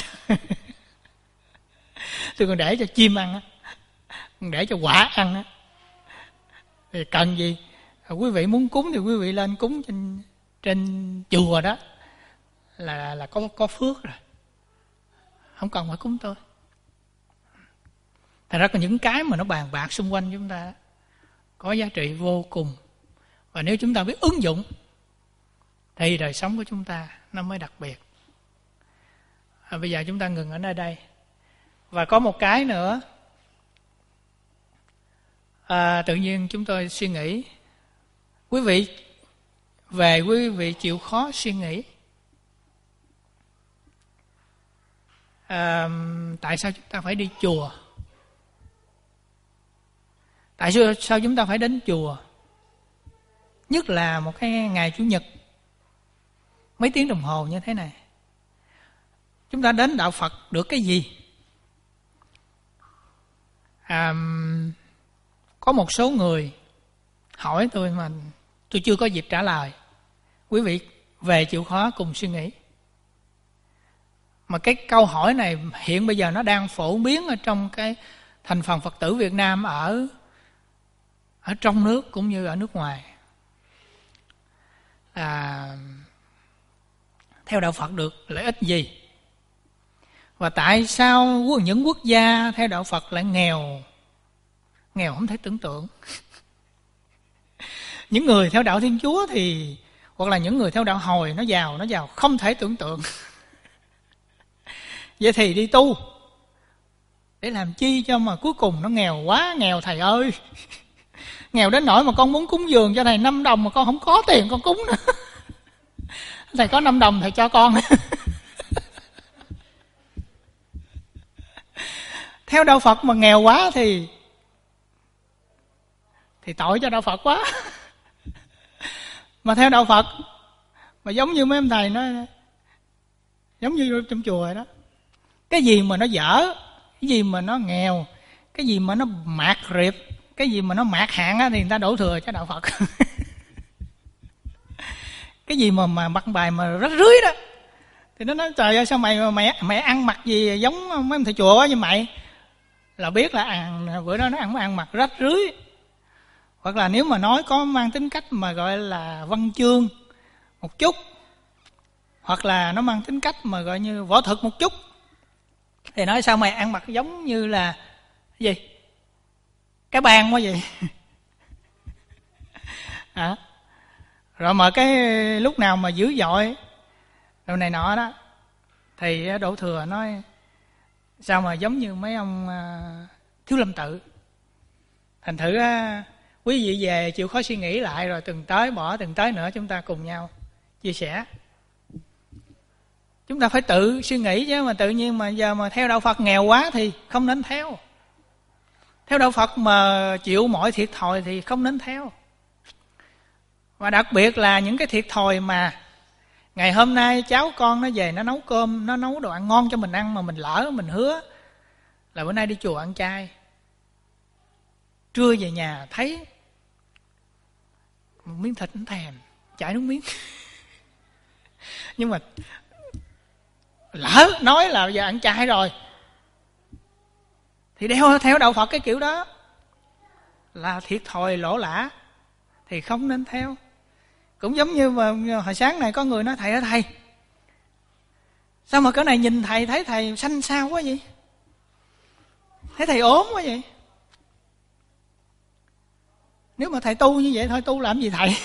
Tôi còn để cho chim ăn á, còn để cho quả ăn á. Thì cần gì? Quý vị muốn cúng thì quý vị lên cúng trên trên chùa đó là là có có phước rồi, không cần phải cúng tôi. Thật ra có những cái mà nó bàn bạc xung quanh chúng ta có giá trị vô cùng, và nếu chúng ta biết ứng dụng thì đời sống của chúng ta nó mới đặc biệt. À, bây giờ chúng ta ngừng ở nơi đây. Và có một cái nữa, à, tự nhiên chúng tôi suy nghĩ, quý vị về quý vị chịu khó suy nghĩ, à, tại sao chúng ta phải đi chùa? Tại sao, sao chúng ta phải đến chùa? Nhất là một cái ngày Chủ nhật mấy tiếng đồng hồ như thế này. Chúng ta đến đạo Phật được cái gì? À, có một số người hỏi tôi mà tôi chưa có dịp trả lời. Quý vị về chịu khó cùng suy nghĩ. Mà cái câu hỏi này hiện bây giờ nó đang phổ biến ở trong cái thành phần Phật tử Việt Nam ở ở trong nước cũng như ở nước ngoài. À, theo đạo Phật được lợi ích gì? Và tại sao những quốc gia theo đạo Phật lại nghèo? Nghèo không thể tưởng tượng. Những người theo đạo Thiên Chúa thì, hoặc là những người theo đạo Hồi, nó giàu, nó giàu không thể tưởng tượng. Vậy thì đi tu để làm chi cho mà cuối cùng nó nghèo quá nghèo thầy ơi. Nghèo đến nỗi mà con muốn cúng dường cho thầy năm đồng mà con không có tiền con cúng nữa. Thầy có năm đồng thầy cho con. Theo đạo Phật mà nghèo quá thì thì tội cho đạo Phật quá. Mà theo đạo Phật mà giống như mấy ông thầy nói, giống như trong chùa rồi đó, cái gì mà nó dở, cái gì mà nó nghèo, cái gì mà nó mạt riệp, cái gì mà nó mạt hạn á, thì người ta đổ thừa cho đạo Phật. Cái gì mà mà bắt bài mà rách rưới đó thì nó nói trời ơi sao mày mày mày ăn mặc gì giống mấy ông thầy chùa quá như mày, là biết là ăn bữa đó nó ăn ăn mặc rách rưới. Hoặc là nếu mà nói có mang tính cách mà gọi là văn chương một chút, hoặc là nó mang tính cách mà gọi như võ thực một chút, thì nói sao mày ăn mặc giống như là cái gì, cái bàn quá vậy. À, rồi mà cái lúc nào mà dữ dội rồi này nọ đó thì đổ thừa nói sao mà giống như mấy ông uh, Thiếu Lâm Tự. Thành thử uh, quý vị về chịu khó suy nghĩ lại, rồi từng tới bỏ từng tới nữa chúng ta cùng nhau chia sẻ. Chúng ta phải tự suy nghĩ chứ, mà tự nhiên mà giờ mà theo đạo Phật nghèo quá thì không nên theo. Theo đạo Phật mà chịu mọi thiệt thòi thì không nên theo. Và đặc biệt là những cái thiệt thòi mà ngày hôm nay cháu con nó về nó nấu cơm, nó nấu đồ ăn ngon cho mình ăn, mà mình lỡ mình hứa là bữa nay đi chùa ăn chay, trưa về nhà thấy một miếng thịt nó thèm, chảy nước miếng. Nhưng mà lỡ nói là giờ ăn chay rồi thì đeo theo đạo Phật cái kiểu đó là thiệt thòi lỗ lã, thì không nên theo. Cũng giống như mà hồi sáng này có người nói: thầy ơi thầy, sao mà cái này nhìn thầy thấy thầy xanh xao quá vậy, thấy thầy ốm quá vậy. Nếu mà thầy tu như vậy thôi, tu làm gì thầy?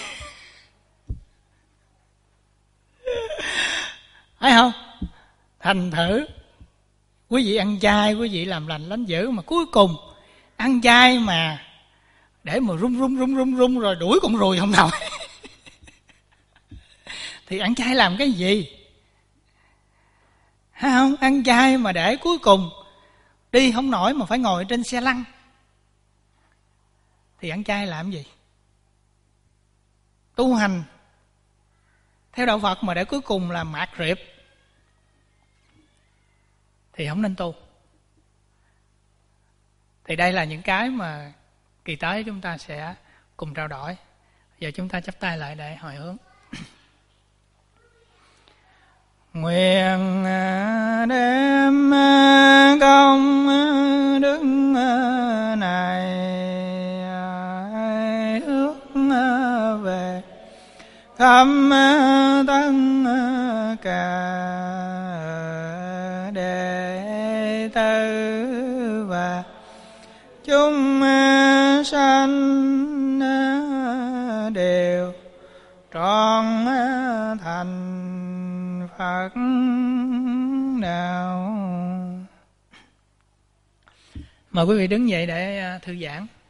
Thấy không? Thành thử quý vị ăn chay, quý vị làm lành lánh dữ, mà cuối cùng ăn chay mà để mà run run run run run rồi đuổi con ruồi không nổi. Thì ăn chay làm cái gì? Thấy không? Ăn chay mà để cuối cùng đi không nổi mà phải ngồi trên xe lăn thì ăn chay làm gì? Tu hành theo đạo Phật mà để cuối cùng là mạt rệp thì không nên tu. Thì đây là những cái mà kỳ tới chúng ta sẽ cùng trao đổi. Giờ chúng ta chắp tay lại để hồi hướng. Nguyện đem công đức này ước về khắp tất cả đệ tử và chúng sanh đều trọn thành Phật đạo. Mời quý vị đứng dậy để thư giãn.